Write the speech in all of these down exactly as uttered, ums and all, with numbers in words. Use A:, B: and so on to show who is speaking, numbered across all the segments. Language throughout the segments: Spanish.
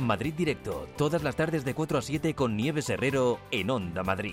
A: Madrid Directo, todas las tardes de cuatro a siete con Nieves Herrero en Onda Madrid.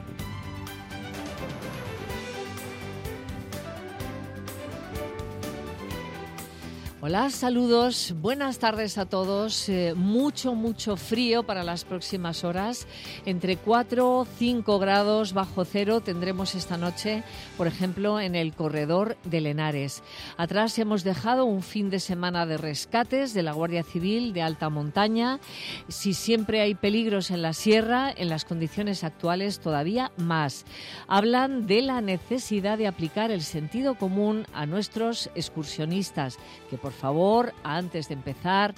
B: Hola, saludos, buenas tardes a todos. Eh, mucho, mucho frío para las próximas horas. Entre cuatro y cinco grados bajo cero tendremos esta noche, por ejemplo, en el corredor de Lenares. Atrás hemos dejado un fin de semana de rescates de la Guardia Civil de alta montaña. Si siempre hay peligros en la sierra, en las condiciones actuales todavía más. Hablan de la necesidad de aplicar el sentido común a nuestros excursionistas, que por favor, antes de empezar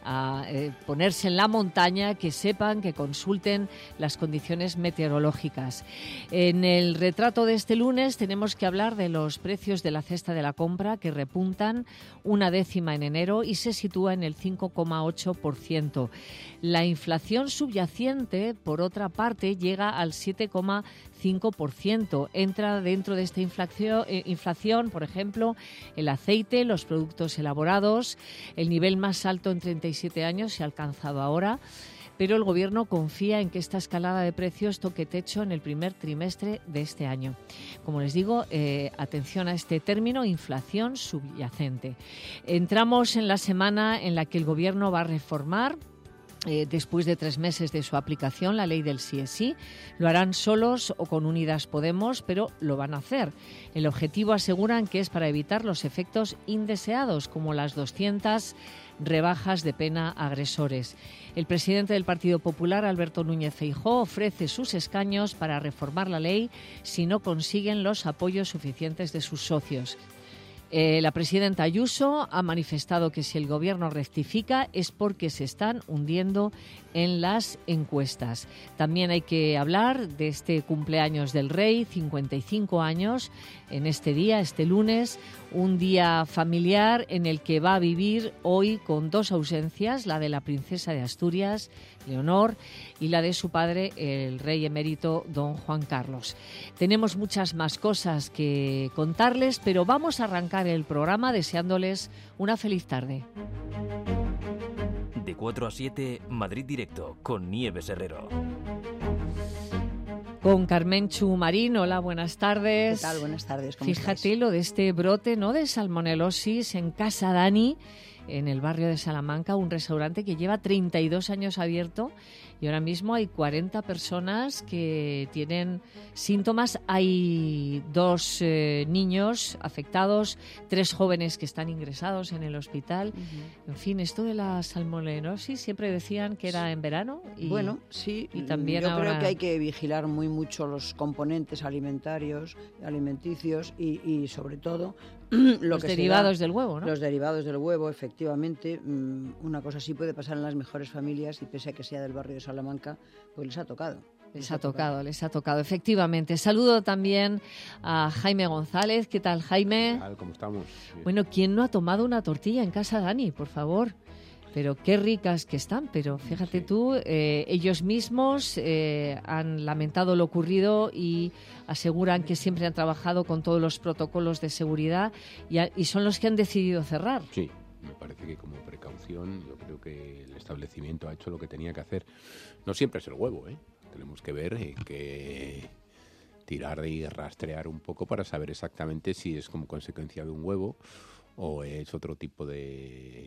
B: a eh, ponerse en la montaña, que sepan, que consulten las condiciones meteorológicas. En el retrato de este lunes tenemos que hablar de los precios de la cesta de la compra, que repuntan una décima en enero y se sitúa en el cinco coma ocho por ciento. La inflación subyacente, por otra parte, llega al siete coma cinco por ciento. Entra dentro de esta inflación, eh, inflación, por ejemplo, el aceite, los productos elaborados. El nivel más alto en treinta y siete años se ha alcanzado ahora, pero el Gobierno confía en que esta escalada de precios toque techo en el primer trimestre de este año. Como les digo, eh, atención a este término, inflación subyacente. Entramos en la semana en la que el Gobierno va a reformar, Eh, después de tres meses de su aplicación, la ley del sí es sí. Lo harán solos o con Unidas Podemos, pero lo van a hacer. El objetivo, aseguran, que es para evitar los efectos indeseados, como las doscientas rebajas de pena a agresores. El presidente del Partido Popular, Alberto Núñez Feijóo, ofrece sus escaños para reformar la ley si no consiguen los apoyos suficientes de sus socios. Eh, la presidenta Ayuso ha manifestado que si el Gobierno rectifica es porque se están hundiendo en las encuestas. También hay que hablar de este cumpleaños del Rey, cincuenta y cinco años, en este día, este lunes, un día familiar en el que va a vivir hoy con dos ausencias, la de la princesa de Asturias, Leonor, y la de su padre, el rey emérito, don Juan Carlos. Tenemos muchas más cosas que contarles, pero vamos a arrancar el programa deseándoles una feliz tarde.
A: De cuatro a siete, Madrid Directo con Nieves Herrero.
B: Con Carmenchu Marín. Hola, buenas tardes.
C: ¿Qué tal? Buenas tardes. ¿Cómo
B: Fíjate
C: estáis?
B: Lo de este brote, ¿no?, de salmonelosis en Casa Dani, en el barrio de Salamanca, un restaurante que lleva treinta y dos años abierto y ahora mismo hay cuarenta personas que tienen síntomas. Hay dos eh, niños afectados, tres jóvenes que están ingresados en el hospital. Uh-huh. En fin, esto de la salmonellosis siempre decían que era en verano. Y,
C: bueno, sí,
B: y también
C: yo
B: ahora...
C: creo que hay que vigilar muy mucho los componentes alimentarios, alimenticios y, y sobre todo lo
B: los
C: que
B: derivados
C: da,
B: del huevo, ¿no?
C: Los derivados del huevo, efectivamente. Una cosa así puede pasar en las mejores familias y pese a que sea del barrio de Salamanca, pues les ha tocado.
B: Les, les ha tocado, tocado, les ha tocado, efectivamente. Saludo también a Jaime González. ¿Qué tal, Jaime?
D: ¿Qué tal? ¿Cómo estamos? Bien.
B: Bueno, ¿quién no ha tomado una tortilla en casa, Dani? Por favor. Pero qué ricas que están, pero fíjate sí. tú, eh, ellos mismos eh, han lamentado lo ocurrido y aseguran que siempre han trabajado con todos los protocolos de seguridad y, a, y son los que han decidido cerrar.
D: Sí, me parece que como precaución yo creo que el establecimiento ha hecho lo que tenía que hacer. No siempre es el huevo, ¿eh? Tenemos que ver eh, que tirar y rastrear un poco para saber exactamente si es como consecuencia de un huevo o es otro tipo de...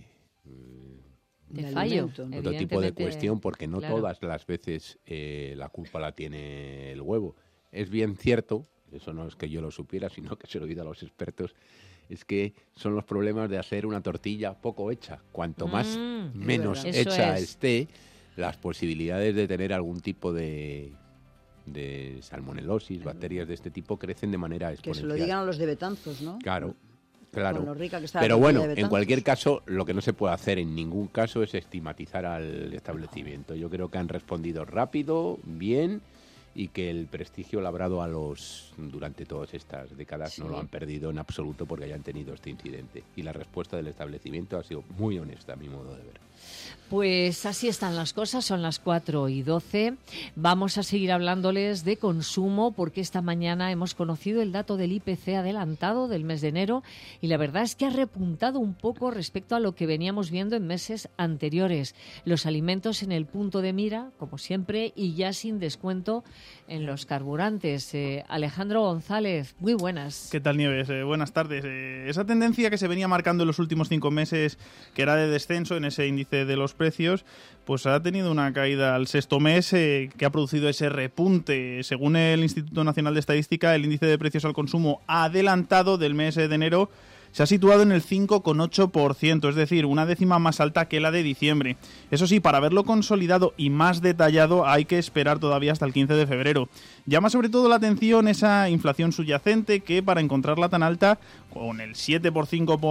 B: de fallo,
D: otro tipo de cuestión, porque no
B: claro.
D: todas las veces eh, la culpa la tiene el huevo. Es bien cierto, eso no es que yo lo supiera, sino que se lo he oído a los expertos, es que son los problemas de hacer una tortilla poco hecha. Cuanto más
B: mm,
D: menos hecha esté, las posibilidades de tener algún tipo de, de salmonelosis, bacterias de este tipo, crecen de manera exponencial.
C: Que se lo digan a los de Betanzos, ¿no?
D: Claro. Claro,
C: pero
D: bueno, en cualquier caso, lo que no se puede hacer en ningún caso es estigmatizar al establecimiento. Yo creo que han respondido rápido, bien, y que el prestigio labrado a los durante todas estas décadas sí. no lo han perdido en absoluto porque hayan tenido este incidente. Y la respuesta del establecimiento ha sido muy honesta, a mi modo de ver.
B: Pues así están las cosas, son las cuatro y doce. Vamos a seguir hablándoles de consumo porque esta mañana hemos conocido el dato del I P C adelantado del mes de enero y la verdad es que ha repuntado un poco respecto a lo que veníamos viendo en meses anteriores. Los alimentos en el punto de mira, como siempre, y ya sin descuento en los carburantes. Eh, Alejandro González, muy buenas.
E: ¿Qué tal, Nieves? Eh, buenas tardes. Eh, esa tendencia que se venía marcando en los últimos cinco meses, que era de descenso en ese índice de los precios, pues ha tenido una caída al sexto mes eh, que ha producido ese repunte. Según el Instituto Nacional de Estadística, el índice de precios al consumo adelantado del mes de enero se ha situado en el cinco coma ocho por ciento, es decir, una décima más alta que la de diciembre. Eso sí, para verlo consolidado y más detallado hay que esperar todavía hasta el quince de febrero. Llama sobre todo la atención esa inflación subyacente que, para encontrarla tan alta, con el siete coma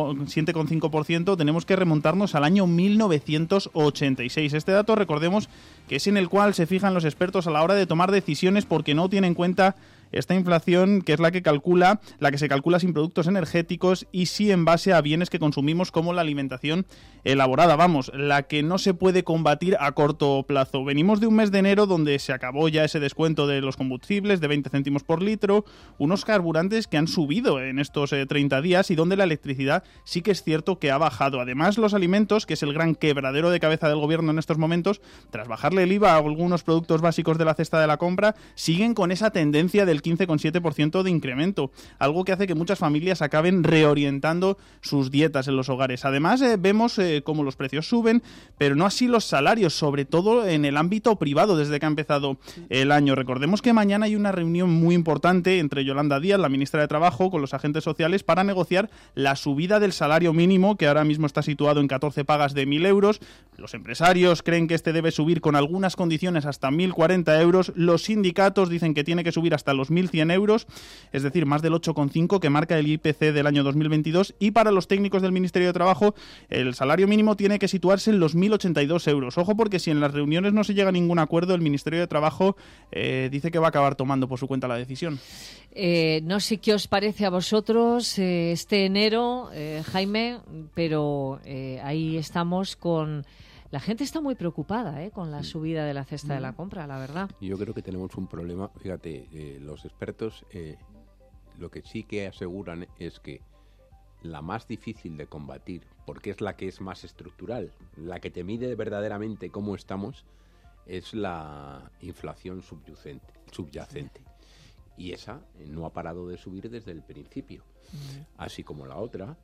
E: cinco por ciento, tenemos que remontarnos al año mil novecientos ochenta y seis. Este dato, recordemos, que es en el cual se fijan los expertos a la hora de tomar decisiones porque no tienen en cuenta esta inflación, que es la que calcula, la que se calcula sin productos energéticos y sí en base a bienes que consumimos como la alimentación elaborada, vamos, la que no se puede combatir a corto plazo. Venimos de un mes de enero donde se acabó ya ese descuento de los combustibles de veinte céntimos por litro, unos carburantes que han subido en estos eh, treinta días y donde la electricidad sí que es cierto que ha bajado. Además, los alimentos, que es el gran quebradero de cabeza del gobierno en estos momentos, tras bajarle el I V A a algunos productos básicos de la cesta de la compra, siguen con esa tendencia del quince coma siete por ciento de incremento, algo que hace que muchas familias acaben reorientando sus dietas en los hogares. Además, eh, vemos eh, cómo los precios suben, pero no así los salarios, sobre todo en el ámbito privado desde que ha empezado el año. Recordemos que mañana hay una reunión muy importante entre Yolanda Díaz, la ministra de Trabajo, con los agentes sociales para negociar la subida del salario mínimo, que ahora mismo está situado en catorce pagas de mil euros. Los empresarios creen que este debe subir con algunas condiciones hasta mil cuarenta euros. Los sindicatos dicen que tiene que subir hasta los mil cien euros, es decir, más del ocho coma cinco que marca el I P C del año dos mil veintidós, y para los técnicos del Ministerio de Trabajo el salario mínimo tiene que situarse en los mil ochenta y dos euros. Ojo, porque si en las reuniones no se llega a ningún acuerdo, el Ministerio de Trabajo eh, dice que va a acabar tomando por su cuenta la decisión.
B: Eh, no sé qué os parece a vosotros eh, este enero, eh, Jaime, pero eh, ahí estamos con... La gente está muy preocupada ¿eh? con la subida de la cesta de la compra, la verdad.
D: Yo creo que tenemos un problema. Fíjate, eh, los expertos eh, lo que sí que aseguran es que la más difícil de combatir, porque es la que es más estructural, la que te mide verdaderamente cómo estamos, es la inflación subyacente. subyacente. Y esa eh, no ha parado de subir desde el principio. Uh-huh. Así como la otra...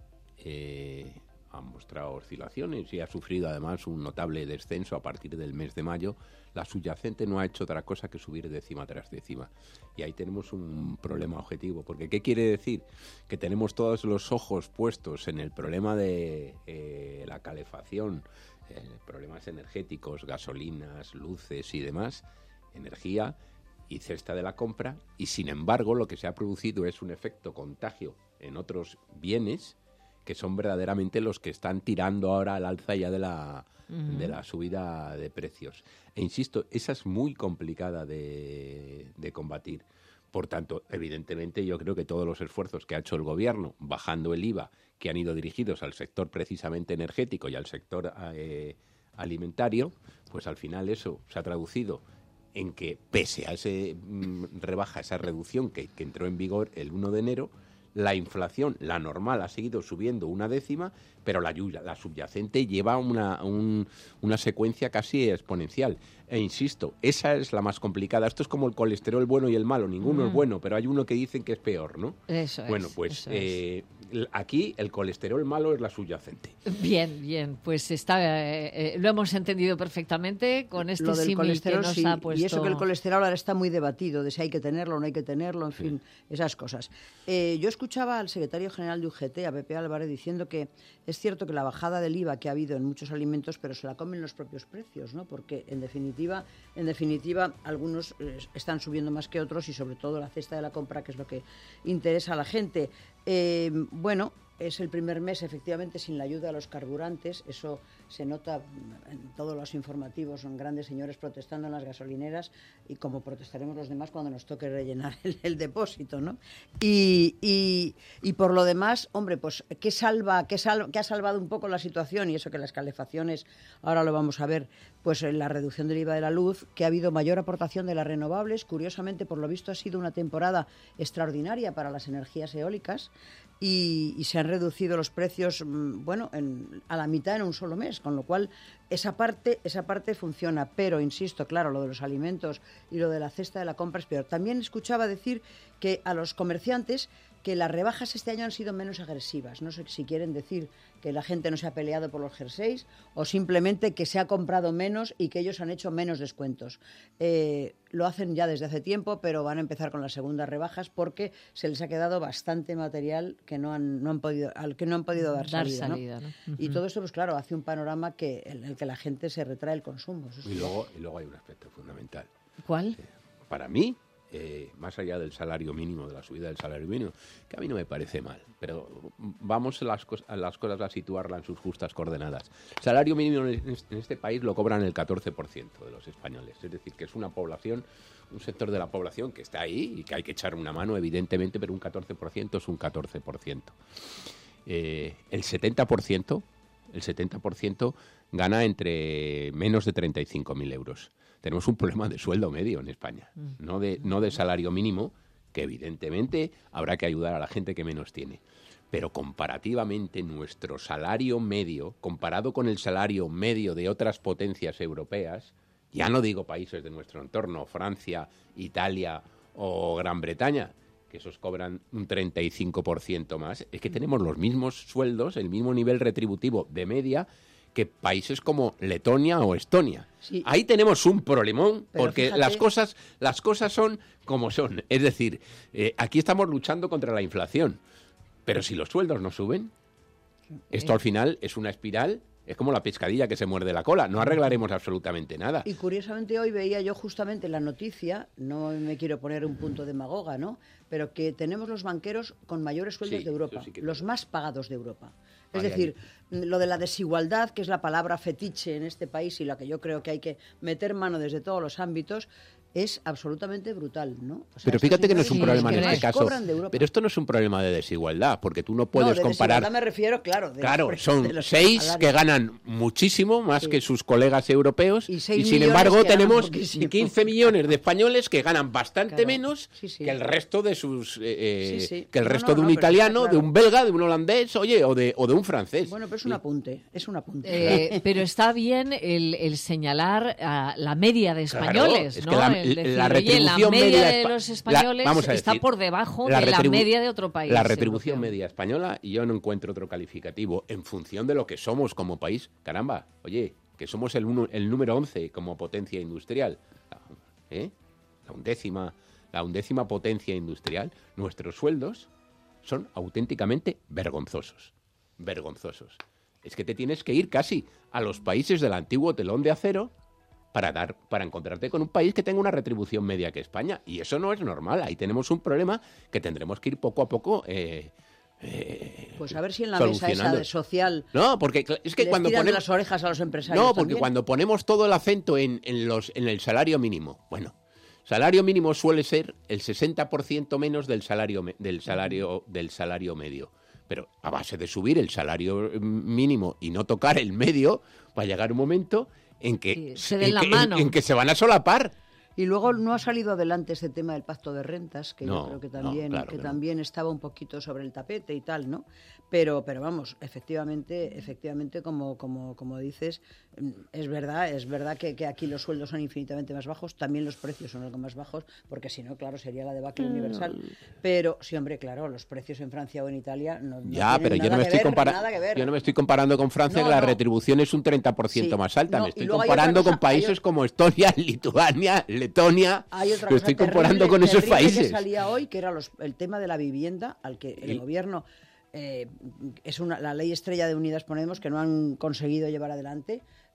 D: Eh, ha mostrado oscilaciones y ha sufrido además un notable descenso a partir del mes de mayo. La subyacente no ha hecho otra cosa que subir décima tras décima. Y ahí tenemos un problema objetivo. Porque ¿qué quiere decir? Que tenemos todos los ojos puestos en el problema de eh, la calefacción, eh, problemas energéticos, gasolinas, luces y demás, energía y cesta de la compra. Y sin embargo, lo que se ha producido es un efecto contagio en otros bienes que son verdaderamente los que están tirando ahora al alza ya de la, uh-huh. de la subida de precios. E insisto, esa es muy complicada de, de combatir. Por tanto, evidentemente yo creo que todos los esfuerzos que ha hecho el gobierno, bajando el I V A, que han ido dirigidos al sector precisamente energético y al sector eh, alimentario, pues al final eso se ha traducido en que, pese a ese mm, rebaja, esa reducción que, que entró en vigor el uno de enero, la inflación, la normal, ha seguido subiendo una décima, pero la, la subyacente lleva una, un, una secuencia casi exponencial. E insisto, esa es la más complicada. Esto es como el colesterol bueno y el malo. Ninguno mm. es bueno, pero hay uno que dicen que es peor, ¿no?
B: Eso es.
D: Bueno, pues
B: eso
D: eh, es. Aquí el colesterol malo es la subyacente.
B: Bien, bien. Pues está, eh, eh, lo hemos entendido perfectamente con este
C: lo del
B: símil
C: colesterol,
B: que nos
C: sí,
B: ha puesto.
C: Y eso que el colesterol ahora está muy debatido, de si hay que tenerlo o no hay que tenerlo, en fin, sí. esas cosas. Eh, yo escuchaba al secretario general de U G T, a Pepe Álvarez, diciendo que es cierto que la bajada del I V A que ha habido en muchos alimentos, pero se la comen los propios precios, ¿no? Porque en definitiva, en definitiva, algunos eh, están subiendo más que otros y sobre todo la cesta de la compra, que es lo que interesa a la gente. Eh, bueno, es el primer mes, efectivamente, sin la ayuda a los carburantes. Eso se nota en todos los informativos, son grandes señores protestando en las gasolineras, y como protestaremos los demás cuando nos toque rellenar el, el depósito, ¿no? Y, y, y por lo demás, hombre, pues, ¿qué salva, qué, sal, qué ha salvado un poco la situación? Y eso que las calefacciones, ahora lo vamos a ver, pues en la reducción del I V A de la luz, que ha habido mayor aportación de las renovables. Curiosamente, por lo visto, ha sido una temporada extraordinaria para las energías eólicas. Y, y se han reducido los precios, bueno, en, a la mitad en un solo mes, con lo cual esa parte, esa parte funciona. Pero, insisto, claro, lo de los alimentos y lo de la cesta de la compra es peor. También escuchaba decir que a los comerciantes que las rebajas este año han sido menos agresivas. No sé si quieren decir que la gente no se ha peleado por los jerseys o simplemente que se ha comprado menos y que ellos han hecho menos descuentos. Eh, lo hacen ya desde hace tiempo, pero van a empezar con las segundas rebajas porque se les ha quedado bastante material que no han, no han podido, al que no han podido dar,
B: dar
C: salida.
B: salida, ¿no?
C: ¿no? Uh-huh. Y todo esto, pues claro, hace un panorama que, en el que la gente se retrae el consumo. Eso
D: y, luego, y luego hay un aspecto fundamental.
B: ¿Cuál?
D: Eh, para mí, Eh, más allá del salario mínimo, de la subida del salario mínimo, que a mí no me parece mal, pero vamos a las, cos- a las cosas a situarlas en sus justas coordenadas. El salario mínimo en este, en este país lo cobran el catorce por ciento de los españoles, es decir, que es una población, un sector de la población que está ahí y que hay que echar una mano, evidentemente, pero un catorce por ciento es un catorce por ciento. Eh, el setenta por ciento, el setenta por ciento gana entre menos de treinta y cinco mil euros. Tenemos un problema de sueldo medio en España, no de, no de salario mínimo, que evidentemente habrá que ayudar a la gente que menos tiene. Pero comparativamente nuestro salario medio, comparado con el salario medio de otras potencias europeas, ya no digo países de nuestro entorno, Francia, Italia o Gran Bretaña, que esos cobran un treinta y cinco por ciento más, es que tenemos los mismos sueldos, el mismo nivel retributivo de media que países como Letonia o Estonia. Sí. Ahí tenemos un problemón, pero porque fíjate, las cosas las cosas son como son. Es decir, eh, aquí estamos luchando contra la inflación, pero si los sueldos no suben, esto al final es una espiral. Es como la pescadilla que se muerde la cola. No arreglaremos absolutamente nada.
C: Y curiosamente hoy veía yo justamente la noticia, no me quiero poner un punto demagoga, ¿no? Pero que tenemos los banqueros con mayores sueldos sí, de Europa, sí los más pagados de Europa. Es ay, decir, ay. lo de la desigualdad, que es la palabra fetiche en este país y la que yo creo que hay que meter mano desde todos los ámbitos, es absolutamente brutal, ¿no? O sea,
D: pero fíjate que no es un problema en este caso.
C: De
D: pero esto no es un problema de desigualdad, porque tú no puedes
C: no, de
D: comparar.
C: Desigualdad me refiero, claro. De
D: claro,
C: los,
D: son
C: de
D: seis
C: salarios.
D: Que ganan muchísimo más sí. que sus colegas europeos y,
C: y
D: sin embargo tenemos quince millones de españoles que ganan bastante claro. menos sí, sí. que el resto de sus, eh, sí, sí. que el resto no, no, de un no, italiano, claro. de un belga, de un holandés, oye, o de o de un francés.
C: Bueno, pero es un apunte, es un apunte.
B: Eh, pero está bien el, el señalar a la media de españoles,
D: claro,
B: ¿no?
D: Es que la,
B: el decir,
D: la retribución
B: la media
D: media
B: de los españoles la, decir, está por debajo la de la media de otro país.
D: La retribución europeo. media española, y yo no encuentro otro calificativo, en función de lo que somos como país. Caramba, oye, que somos el, uno, el número once como potencia industrial. ¿Eh? La undécima, la undécima potencia industrial. Nuestros sueldos son auténticamente vergonzosos. Vergonzosos. Es que te tienes que ir casi a los países del antiguo telón de acero para dar para encontrarte con un país que tenga una retribución media que España. Y eso no es normal. Ahí tenemos un problema que tendremos que ir poco a poco eh, eh,
C: pues a ver si en la mesa esa de social
D: no, porque es que
C: les
D: cuando
C: tiran
D: ponemos
C: las orejas a los empresarios
D: no, porque
C: también.
D: Cuando ponemos todo el acento en, en, los, en el salario mínimo, bueno, salario mínimo suele ser el sesenta por ciento menos del salario, del salario, del salario medio. Pero a base de subir el salario mínimo y no tocar el medio, va a llegar un momento en que,
B: se den
D: en,
B: la
D: que
B: mano.
D: En, en que se van a solapar.
C: Y luego no ha salido adelante este tema del pacto de rentas, que
D: no,
C: yo creo que también,
D: no, claro
C: que
D: que
C: también
D: no.
C: estaba un poquito sobre el tapete y tal, ¿no? Pero, pero vamos, efectivamente, efectivamente, como, como, como dices, es verdad, es verdad que, que aquí los sueldos son infinitamente más bajos, también los precios son algo más bajos, porque si no, claro, sería la debacle universal. Pero sí, hombre, claro, los precios en Francia o en Italia no, no
D: ya, pero yo no me estoy comparando, yo no me estoy comparando con Francia, no, que la no. retribución es un treinta por ciento sí, más alta. No, me estoy comparando cosa, con países hay... como Estonia, Lituania, Letonia.
C: Hay otra
D: Lo
C: cosa
D: estoy comparando
C: terrible,
D: con esos
C: terrible
D: países.
C: Que salía hoy, que era los, el tema de la vivienda, al que el ¿Y? gobierno eh, es una, la ley estrella de Unidas Podemos que no han conseguido llevar adelante.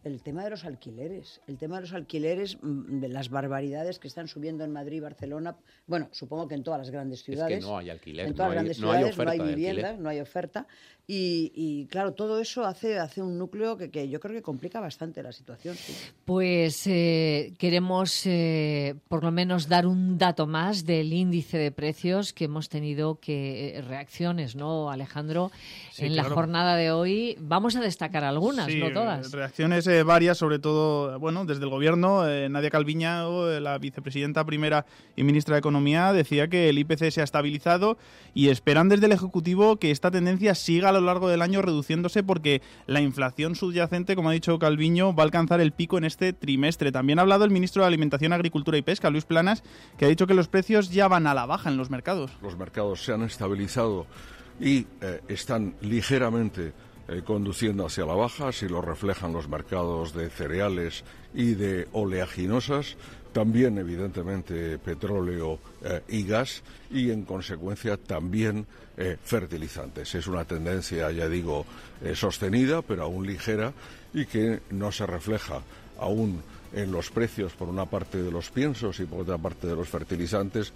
C: el tema de los alquileres, el tema de los alquileres, de las barbaridades que están subiendo en Madrid, Barcelona, bueno, supongo que en todas las grandes ciudades.
D: Es que no hay alquiler,
C: en todas
D: no
C: las
D: hay,
C: grandes
D: no hay
C: ciudades
D: oferta
C: no hay
D: de
C: vivienda,
D: alquiler.
C: no hay oferta. Y, y claro, todo eso hace, hace un núcleo que, que yo creo que complica bastante la situación. Sí.
B: Pues eh, queremos eh, por lo menos dar un dato más del índice de precios que hemos tenido que reacciones, ¿no, Alejandro?
E: Sí,
B: en
E: claro.
B: la jornada de hoy vamos a destacar algunas,
E: Sí,
B: no todas.
E: Reacciones eh, varias, sobre todo, bueno, desde el gobierno. Eh, Nadia Calviño, eh, la vicepresidenta primera y ministra de Economía, decía que el I P C se ha estabilizado y esperan desde el Ejecutivo que esta tendencia siga a lo largo del año reduciéndose porque la inflación subyacente, como ha dicho Calviño, va a alcanzar el pico en este trimestre. También ha hablado el ministro de Alimentación, Agricultura y Pesca, Luis Planas, que ha dicho que los precios ya van a la baja en los mercados.
F: Los mercados se han estabilizado y eh, están ligeramente eh, conduciendo hacia la baja, así lo reflejan los mercados de cereales y de oleaginosas, también evidentemente petróleo eh, y gas y en consecuencia también eh, fertilizantes. Es una tendencia, ya digo, eh, sostenida pero aún ligera y que no se refleja aún en los precios por una parte de los piensos y por otra parte de los fertilizantes.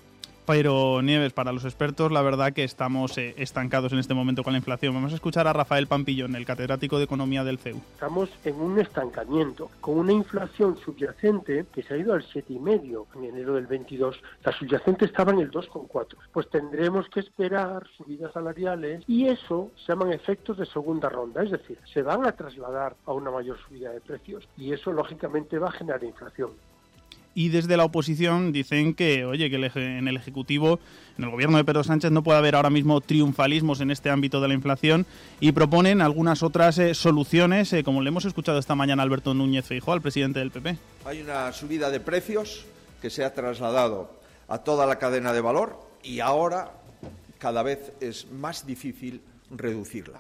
E: Pero, Nieves, para los expertos, la verdad que estamos eh, estancados en este momento con la inflación. Vamos a escuchar a Rafael Pampillón, el catedrático de Economía del C E U.
G: Estamos en un estancamiento, con una inflación subyacente que se ha ido al siete coma cinco en enero del veintidós. La subyacente estaba en el dos coma cuatro. Pues tendremos que esperar subidas salariales y eso se llaman efectos de segunda ronda, es decir, se van a trasladar a una mayor subida de precios y eso lógicamente va a generar inflación.
E: Y desde la oposición dicen que, oye, que en el Ejecutivo, en el gobierno de Pedro Sánchez, no puede haber ahora mismo triunfalismos en este ámbito de la inflación y proponen algunas otras eh, soluciones, eh, como le hemos escuchado esta mañana a Alberto Núñez Feijóo, al presidente del P P.
H: Hay una subida de precios que se ha trasladado a toda la cadena de valor y ahora cada vez es más difícil reducirla.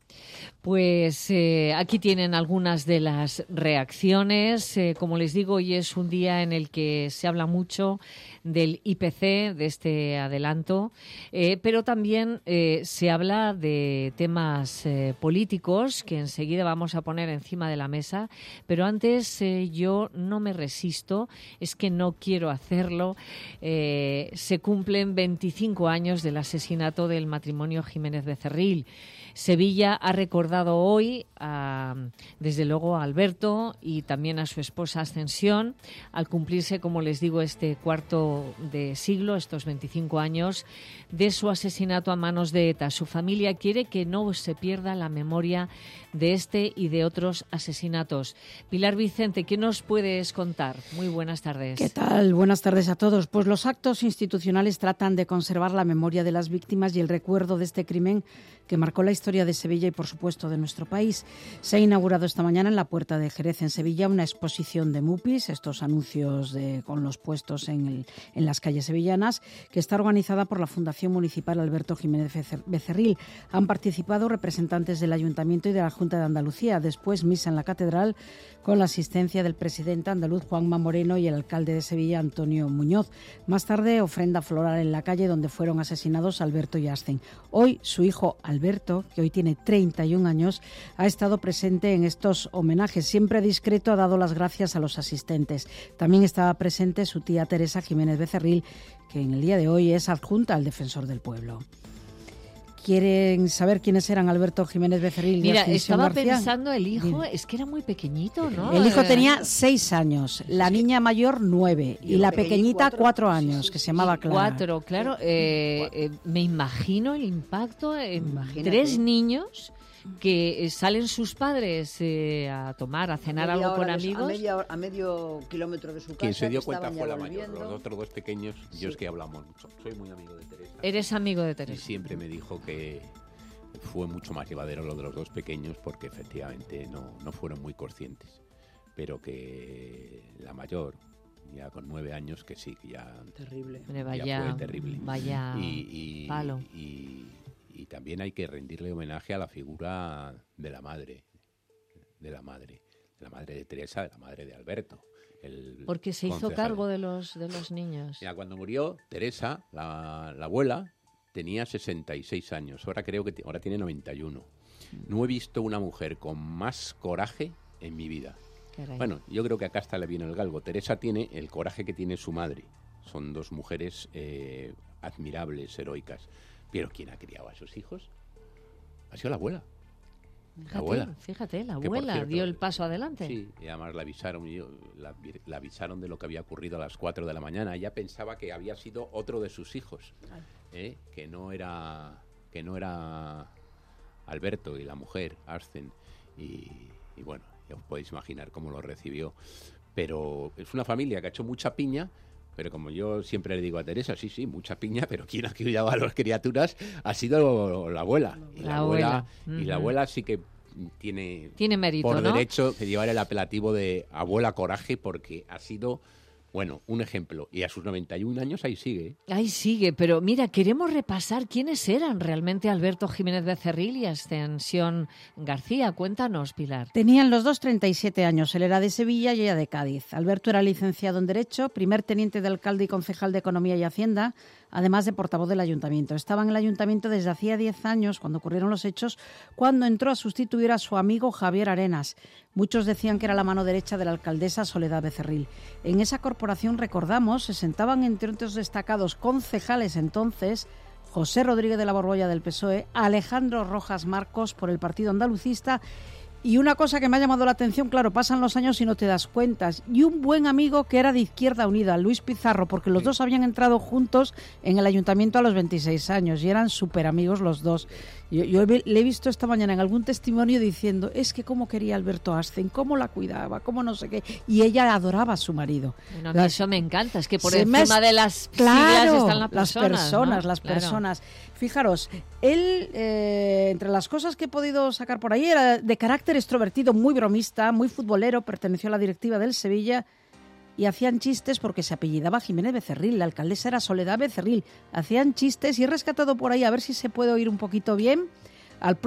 B: Pues eh, aquí tienen algunas de las reacciones. Eh, como les digo, hoy es un día en el que se habla mucho del I P C, de este adelanto, eh, pero también eh, se habla de temas eh, políticos que enseguida vamos a poner encima de la mesa. Pero antes eh, yo no me resisto, es que no quiero hacerlo. Eh, se cumplen veinticinco años del asesinato del matrimonio Jiménez Becerril. Sevilla ha recordado hoy, a, desde luego, a Alberto y también a su esposa Ascensión, al cumplirse, como les digo, este cuarto de siglo, estos veinticinco años, de su asesinato a manos de ETA. Su familia quiere que no se pierda la memoria de este y de otros asesinatos. Pilar Vicente, ¿qué nos puedes contar? Muy buenas tardes.
I: ¿Qué tal? Buenas tardes a todos. Pues los actos institucionales tratan de conservar la memoria de las víctimas y el recuerdo de este crimen que marcó la historia de Sevilla y, por supuesto, de nuestro país. Se ha inaugurado esta mañana en la Puerta de Jerez, en Sevilla, una exposición de mupis, estos anuncios de, con los puestos en, el, en las calles sevillanas, que está organizada por la Fundación Municipal Alberto Jiménez Becerril. Han participado representantes del Ayuntamiento y de la Junta de Andalucía. Después, misa en la Catedral con la asistencia del presidente andaluz Juanma Moreno y el alcalde de Sevilla, Antonio Muñoz. Más tarde, ofrenda floral en la calle donde fueron asesinados Alberto y Ascen. Hoy, su hijo Alberto, que hoy tiene treinta y un años, ha estado presente en estos homenajes. Siempre discreto, ha dado las gracias a los asistentes. También estaba presente su tía Teresa Jiménez Becerril, que en el día de hoy es adjunta al Defensor del Pueblo. ¿Quieren saber quiénes eran Alberto Jiménez Becerril y
B: Mira,
I: Ascensión
B: estaba
I: García?
B: pensando el hijo,
I: Dime.
B: es que era muy pequeñito, ¿no?
I: El hijo
B: Eh,
I: tenía seis años, la niña mayor nueve y,
C: el
I: la
C: pequeñín
I: pequeñita
C: cuatro.
I: cuatro
C: Sí,
I: años,
C: sí,
I: que
C: sí,
I: se llamaba
B: y
I: Clara.
B: Cuatro, claro. Eh, eh, me imagino el impacto en
C: Imagínate.
B: tres niños que eh, salen sus padres eh, a tomar, a cenar
C: Media
B: algo con
C: hora de su-
B: amigos.
C: A, media hora- a medio kilómetro de su casa.
D: Quien se dio
C: que
D: cuenta
C: estaban
D: fue
C: ya
D: la mayor.
C: volviendo.
D: Los otros dos pequeños,
C: Sí.
D: yo es que hablamos mucho. Soy muy amigo de Teresa.
B: Eres amigo de
D: Y
B: Teresa.
D: siempre me dijo que fue mucho más llevadero lo de los dos pequeños porque efectivamente no, no fueron muy conscientes. Pero que la mayor, ya con nueve años, que sí, que ya,
C: Terrible.
B: Hombre,
D: ya
B: vaya,
D: fue terrible.
B: vaya
D: y, y,
B: palo.
D: Y, y también hay que rendirle homenaje a la figura de la madre, de la madre, de la madre de Teresa, de la madre de Alberto. El
B: Porque se hizo
D: concejal.
B: cargo de los, de los niños.
D: Mira, cuando murió Teresa, la, la abuela, tenía sesenta y seis años. Ahora creo que t- ahora tiene noventa y uno. No he visto una mujer con más coraje en mi vida.
B: Caray.
D: Bueno, yo creo que acá está le viene el galgo. Teresa tiene el coraje que tiene su madre. Son dos mujeres eh, admirables, heroicas. Pero ¿quién ha criado a sus hijos? Ha sido la abuela.
B: Fíjate,
D: la abuela.
B: Fíjate, la
D: Que, por
B: abuela
D: cierto,
B: dio el paso adelante.
D: Sí, y además la avisaron, yo, la, la avisaron de lo que había ocurrido a las cuatro de la mañana. Ella pensaba que había sido otro de sus hijos, ¿eh? que no era que no era Alberto y la mujer, Arsène. Y, y bueno, ya os podéis imaginar cómo lo recibió. Pero es una familia que ha hecho mucha piña. Pero como yo siempre le digo a Teresa, sí, sí, mucha piña, pero quien ha criado a las criaturas ha sido la abuela. Y la,
B: La
D: abuela,
B: abuela.
D: y
B: Uh-huh.
D: la abuela sí que tiene,
B: Tiene mérito,
D: por
B: ¿no?
D: derecho de llevar el apelativo de abuela coraje, porque ha sido, bueno, un ejemplo. Y a sus noventa y un años ahí sigue.
B: Ahí sigue, pero mira, queremos repasar quiénes eran realmente Alberto Jiménez Becerril y Ascensión García. Cuéntanos, Pilar.
I: Tenían los dos treinta y siete años, él era de Sevilla y ella de Cádiz. Alberto era licenciado en Derecho, primer teniente de alcalde y concejal de Economía y Hacienda, además de portavoz del ayuntamiento. Estaba en el ayuntamiento desde hacía diez años, cuando ocurrieron los hechos, cuando entró a sustituir a su amigo Javier Arenas. Muchos decían que era la mano derecha de la alcaldesa Soledad Becerril. En esa corporación, recordamos, se sentaban entre otros destacados concejales entonces José Rodríguez de la Borbolla del P S O E, Alejandro Rojas Marcos por el Partido Andalucista. Y una cosa que me ha llamado la atención, claro, pasan los años y no te das cuenta, y un buen amigo que era de Izquierda Unida, Luis Pizarro, porque los
D: Sí.
I: dos habían entrado juntos en el ayuntamiento a los veintiséis años y eran súper amigos los dos. Yo, yo he- le he visto esta mañana en algún testimonio diciendo, es que cómo quería Alberto Arsène, cómo la cuidaba, cómo no sé qué, y ella adoraba a su marido.
B: Bueno, a mí
I: Las-
B: eso me encanta, es que por
I: Se
B: encima
I: me es-
B: de las
I: Claro,
B: siglas están las
I: las
B: personas.
I: personas,
B: ¿no?
I: las
B: Claro.
I: personas. Fijaros, él, eh, entre las cosas que he podido sacar por ahí, era de carácter extrovertido, muy bromista, muy futbolero, perteneció a la directiva del Sevilla y hacían chistes porque se apellidaba Jiménez Becerril, la alcaldesa era Soledad Becerril. Hacían chistes y he rescatado por ahí, a ver si se puede oír un poquito bien, al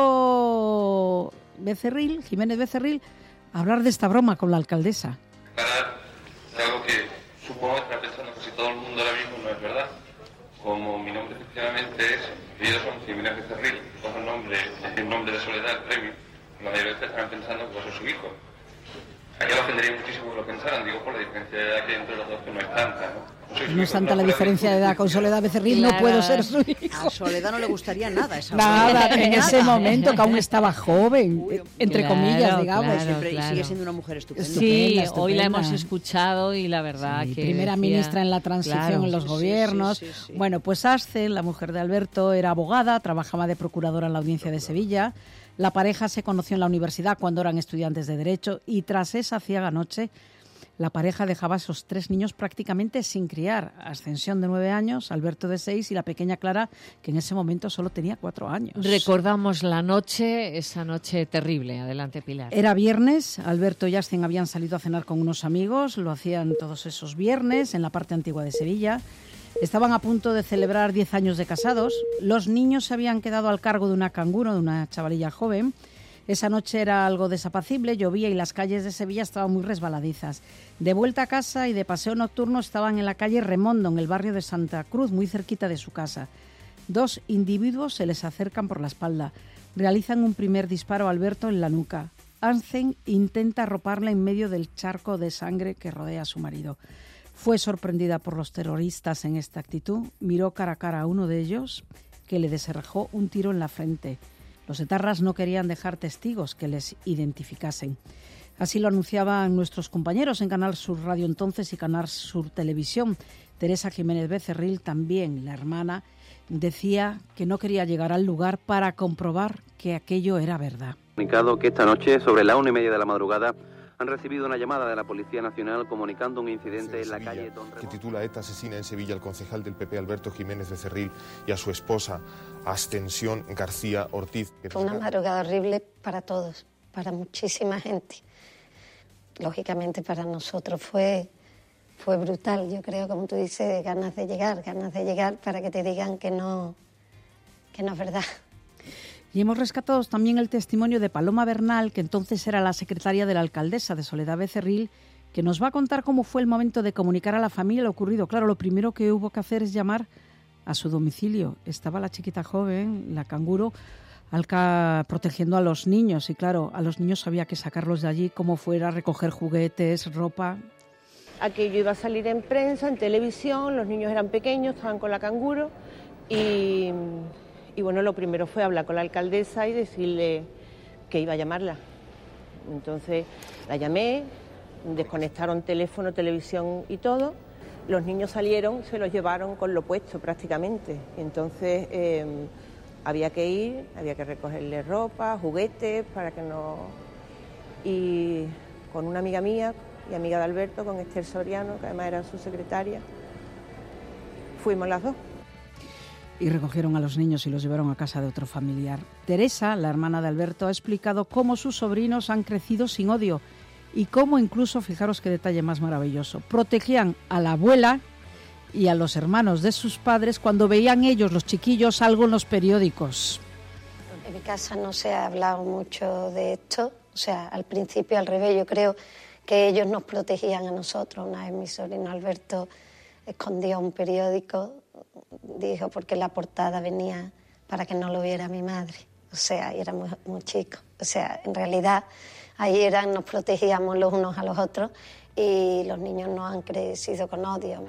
I: propio Becerril, Jiménez Becerril, hablar de esta broma con la alcaldesa.
J: Para de algo que supongo que está pensando casi todo el mundo ahora mismo, no es verdad. Como mi nombre efectivamente es, ellos son Jiménez Becerril, cojo el nombre, el nombre de Soledad, el premio, la mayoría de ustedes estarán pensando que vos sos su hijo. A mí me ofendería muchísimo que lo pensaran, digo, por la diferencia de edad que hay entre los dos, que no es tanta, ¿no? No, soy su
I: No es
J: hijo,
I: tanta la
J: pero
I: diferencia de edad con Soledad Becerril,
B: Claro.
I: no puedo ser su hijo.
C: A Soledad no le gustaría nada esa
I: Nada,
C: broma.
I: en ese
C: Nada.
I: momento que aún estaba joven,
C: Uy,
I: entre
B: claro,
I: comillas, digamos.
B: claro.
C: Siempre- y sigue siendo una mujer estupenda.
B: Sí,
I: Estupenda,
B: hoy la
I: estupenda.
B: hemos escuchado y la verdad
I: Sí,
B: que
I: primera
B: decía-
I: ministra en la transición
B: Claro.
I: en los
C: Sí, sí,
I: gobiernos.
C: sí, sí, sí.
I: Bueno, pues Arsène, la mujer de Alberto, era abogada, trabajaba de procuradora en la Audiencia de Sevilla. La pareja se conoció en la universidad cuando eran estudiantes de Derecho y tras esa ciega noche, la pareja dejaba a esos tres niños prácticamente sin criar. Ascensión de nueve años, Alberto de seis y la pequeña Clara, que en ese momento solo tenía cuatro años.
B: Recordamos la noche, esa noche terrible. Adelante, Pilar.
I: Era viernes, Alberto y Arsène habían salido a cenar con unos amigos, lo hacían todos esos viernes en la parte antigua de Sevilla. Estaban a punto de celebrar diez años de casados. Los niños se habían quedado al cargo de una canguro, de una chavalilla joven. Esa noche era algo desapacible, llovía y las calles de Sevilla estaban muy resbaladizas. De vuelta a casa y de paseo nocturno estaban en la calle Remondo, en el barrio de Santa Cruz, muy cerquita de su casa. Dos individuos se les acercan por la espalda. Realizan un primer disparo a Alberto en la nuca. Arsène intenta arroparla en medio del charco de sangre que rodea a su marido. Fue sorprendida por los terroristas en esta actitud. Miró cara a cara a uno de ellos, que le deserrajó un tiro en la frente. Los etarras no querían dejar testigos que les identificasen. Así lo anunciaban nuestros compañeros en Canal Sur Radio entonces y Canal Sur Televisión. Teresa Jiménez Becerril, también la hermana, decía que no quería llegar al lugar para comprobar que aquello era verdad.
K: Comunicado que esta noche, sobre la una y media de la madrugada, han recibido una llamada de la Policía Nacional comunicando un incidente en la
L: Sevilla,
K: calle Don
L: que
K: Ramón.
L: titula ETA asesina en Sevilla al concejal del P P Alberto Jiménez Becerril y a su esposa Ascensión García Ortiz.
M: Fue una madrugada horrible para todos, para muchísima gente. Lógicamente para nosotros fue, fue brutal, yo creo, como tú dices, ganas de llegar, ganas de llegar para que te digan que no, que no es verdad.
I: Y hemos rescatado también el testimonio de Paloma Bernal, que entonces era la secretaria de la alcaldesa de Soledad Becerril, que nos va a contar cómo fue el momento de comunicar a la familia lo ocurrido. Claro, lo primero que hubo que hacer es llamar a su domicilio. Estaba la chiquita joven, la canguro, Alca protegiendo a los niños, y claro, a los niños había que sacarlos de allí como fuera, recoger juguetes, ropa.
N: Aquello iba a salir en prensa, en televisión, los niños eran pequeños, estaban con la canguro y, y bueno, lo primero fue hablar con la alcaldesa y decirle que iba a llamarla. Entonces la llamé, desconectaron teléfono, televisión y todo. Los niños salieron, se los llevaron con lo puesto prácticamente. Entonces eh, había que ir, había que recogerle ropa, juguetes, para que no... Y con una amiga mía y amiga de Alberto, con Esther Soriano, que además era su secretaria, fuimos las dos.
I: Y recogieron a los niños y los llevaron a casa de otro familiar. Teresa, la hermana de Alberto, ha explicado cómo sus sobrinos han crecido sin odio y cómo incluso, fijaros qué detalle más maravilloso, protegían a la abuela y a los hermanos de sus padres cuando veían ellos, los chiquillos, algo en los periódicos.
M: En mi casa no se ha hablado mucho de esto, o sea, al principio al revés, yo creo que ellos nos protegían a nosotros. Una vez mi sobrino Alberto escondió un periódico, dijo, porque la portada venía para que no lo viera mi madre, o sea, y era muy, muy chico, o sea, en realidad ahí eran, nos protegíamos los unos a los otros y los niños no han crecido con odio.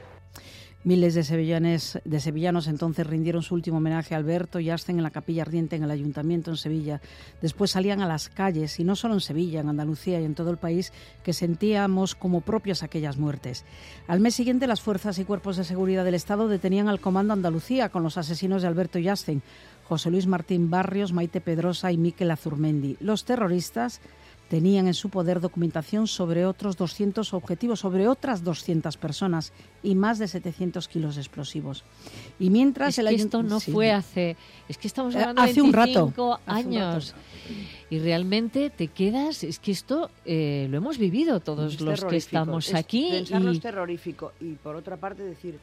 I: Miles de sevillanes, de sevillanos entonces rindieron su último homenaje a Alberto y Asten en la Capilla Ardiente en el Ayuntamiento en Sevilla. Después salían a las calles, y no solo en Sevilla, en Andalucía y en todo el país, que sentíamos como propias aquellas muertes. Al mes siguiente, las fuerzas y cuerpos de seguridad del Estado detenían al Comando Andalucía con los asesinos de Alberto y Asten, José Luis Martín Barrios, Maite Pedrosa y Miquel Azurmendi. Los terroristas tenían en su poder documentación sobre otros doscientos objetivos, sobre otras doscientas personas y más de setecientos kilos de explosivos. Y mientras
B: es
I: el
B: que
I: ayunt-
B: esto no
I: sí.
B: fue hace... Es que estamos hablando
I: Hace
B: de
I: un rato.
B: veinticinco años. Y realmente te quedas... Es que esto eh, lo hemos vivido todos
C: Es
B: los que
C: terrorífico.
B: estamos
C: Es-
B: aquí.
C: Pensarlo
B: y...
C: es terrorífico. Y por otra parte decir,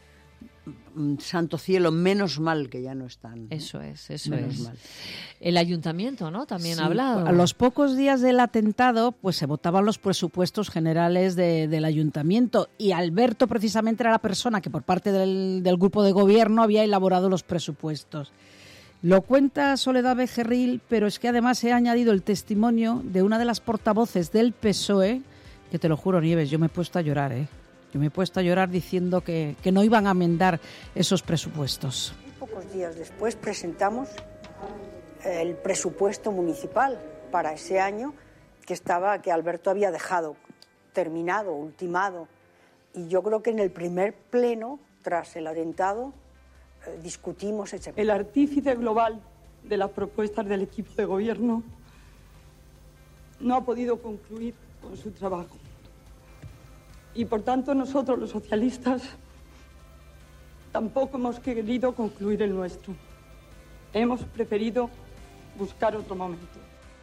C: mm, santo cielo, menos mal que ya no están.
B: Eso es, eso
C: Menos
B: es.
C: mal.
B: El ayuntamiento, ¿no? También
I: Sí,
B: ha hablado.
I: a los pocos días del atentado, pues se votaban los presupuestos generales de- del ayuntamiento, y Alberto precisamente era la persona que por parte del, del grupo de gobierno había elaborado los presupuestos. Lo cuenta Soledad Becerril, pero es que además he añadido el testimonio de una de las portavoces del P S O E, que te lo juro, Nieves, yo me he puesto a llorar, ¿eh? Yo me he puesto a llorar diciendo que, que no iban a enmendar esos presupuestos.
O: Pocos días después presentamos el presupuesto municipal para ese año que estaba, que Alberto había dejado terminado, ultimado, y yo creo que en el primer pleno, tras el atentado, eh, discutimos ese.
P: El artífice global de las propuestas del equipo de gobierno no ha podido concluir con su trabajo. Y por tanto nosotros los socialistas tampoco hemos querido concluir el nuestro. Hemos preferido buscar otro momento.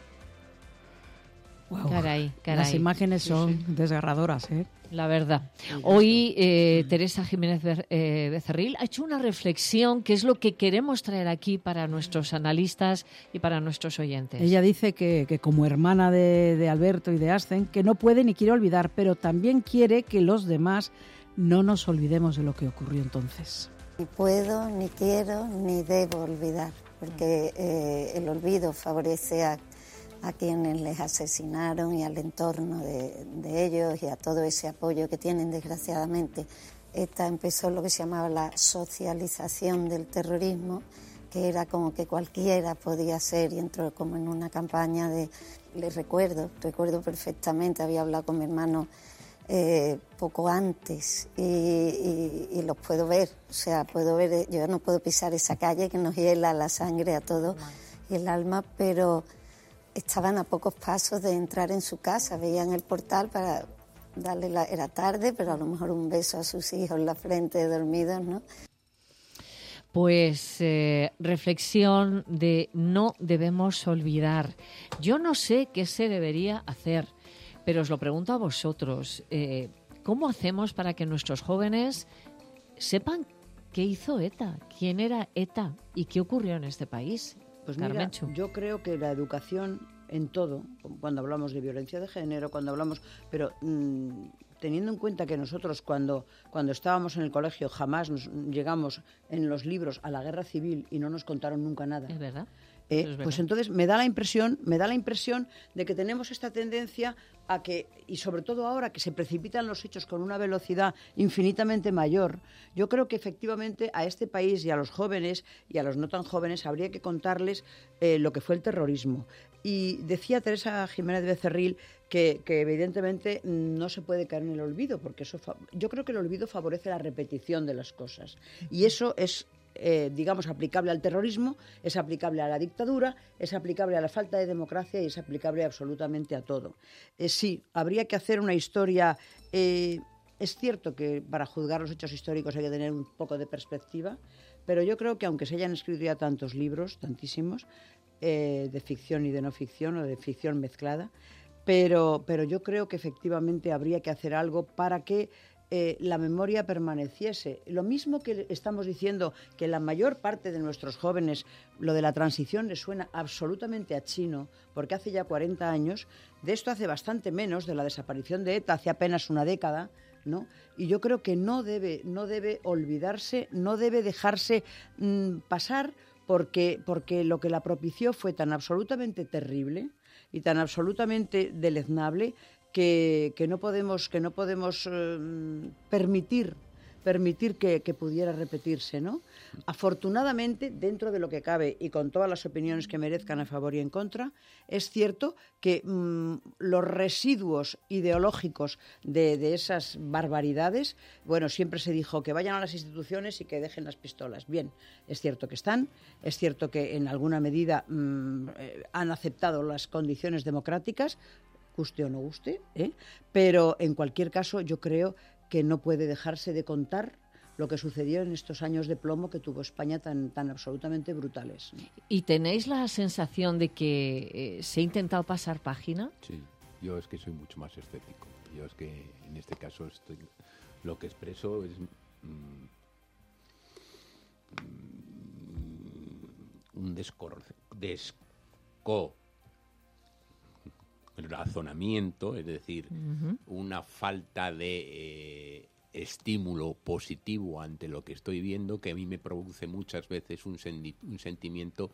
I: Wow.
B: Caray, caray.
I: Las imágenes son
B: Sí, sí.
I: desgarradoras, ¿eh?
B: La verdad. Hoy eh, Teresa Jiménez Ber- eh, Becerril ha hecho una reflexión que es lo que queremos traer aquí para nuestros analistas y para nuestros oyentes.
I: Ella dice que, que como hermana de, de Alberto y de Asten, que no puede ni quiere olvidar, pero también quiere que los demás no nos olvidemos de lo que ocurrió entonces.
M: Ni puedo, ni quiero, ni debo olvidar, porque eh, el olvido favorece a, a quienes les asesinaron y al entorno de, de ellos y a todo ese apoyo que tienen, desgraciadamente. Esta empezó lo que se llamaba la socialización del terrorismo, que era como que cualquiera podía ser, y entró como en una campaña de... Les recuerdo, recuerdo perfectamente, había hablado con mi hermano Eh, poco antes y, y, y los puedo ver, o sea, puedo ver, yo no puedo pisar esa calle que nos hiela la sangre a todos y el alma, pero estaban a pocos pasos de entrar en su casa, veían el portal para darle la, era tarde, pero a lo mejor un beso a sus hijos en la frente dormidos, ¿no?
B: Pues eh, reflexión de no debemos olvidar. Yo no sé qué se debería hacer, pero os lo pregunto a vosotros. Eh, ¿Cómo hacemos para que nuestros jóvenes sepan qué hizo ETA, quién era ETA y qué ocurrió en este país?
C: Pues mira,
B: Carmenchu.
C: yo creo que la educación en todo, cuando hablamos de violencia de género, cuando hablamos, pero mmm, teniendo en cuenta que nosotros cuando, cuando estábamos en el colegio jamás nos llegamos en los libros a la guerra civil y no nos contaron nunca nada.
B: Es verdad.
C: Eh,
B: es verdad.
C: Pues entonces me da la impresión, me da la impresión de que tenemos esta tendencia a que, y sobre todo ahora que se precipitan los hechos con una velocidad infinitamente mayor, yo creo que efectivamente a este país y a los jóvenes y a los no tan jóvenes habría que contarles eh, lo que fue el terrorismo. Y decía Teresa Jiménez Becerril que, que evidentemente no se puede caer en el olvido, porque eso fa- yo creo que el olvido favorece la repetición de las cosas. Y eso es, eh, digamos, aplicable al terrorismo, es aplicable a la dictadura, es aplicable a la falta de democracia y es aplicable absolutamente a todo. Eh, sí, habría que hacer una historia... Eh, es cierto que para juzgar los hechos históricos hay que tener un poco de perspectiva, pero yo creo que aunque se hayan escrito ya tantos libros, tantísimos, eh, de ficción y de no ficción, o de ficción mezclada, pero, pero yo creo que efectivamente habría que hacer algo para que eh, la memoria permaneciese. Lo mismo que estamos diciendo que la mayor parte de nuestros jóvenes, lo de la transición les suena absolutamente a chino, porque hace ya cuarenta años, de esto hace bastante menos, de la desaparición de ETA hace apenas una década, ¿no? Y yo creo que no debe, no debe olvidarse, no debe dejarse mmm, pasar, porque, porque lo que la propició fue tan absolutamente terrible y tan absolutamente deleznable que, que no podemos, que no podemos eh, permitir, permitir que, que pudiera repetirse, ¿no? Afortunadamente, dentro de lo que cabe y con todas las opiniones que merezcan a favor y en contra, es cierto que mmm, los residuos ideológicos de, de esas barbaridades, bueno, siempre se dijo que vayan a las instituciones y que dejen las pistolas. Bien, es cierto que están, es cierto que en alguna medida mmm, eh, han aceptado las condiciones democráticas, guste o no guste, ¿eh? Pero en cualquier caso yo creo que no puede dejarse de contar lo que sucedió en estos años de plomo que tuvo España tan, tan absolutamente brutales.
B: ¿Y tenéis la sensación de que eh, se ha intentado pasar página?
D: Sí, yo es que soy mucho más escéptico. Yo es que en este caso estoy, lo que expreso es mmm, un descor, desco razonamiento, es decir, uh-huh. una falta de eh, estímulo positivo ante lo que estoy viendo, que a mí me produce muchas veces un, sen- un sentimiento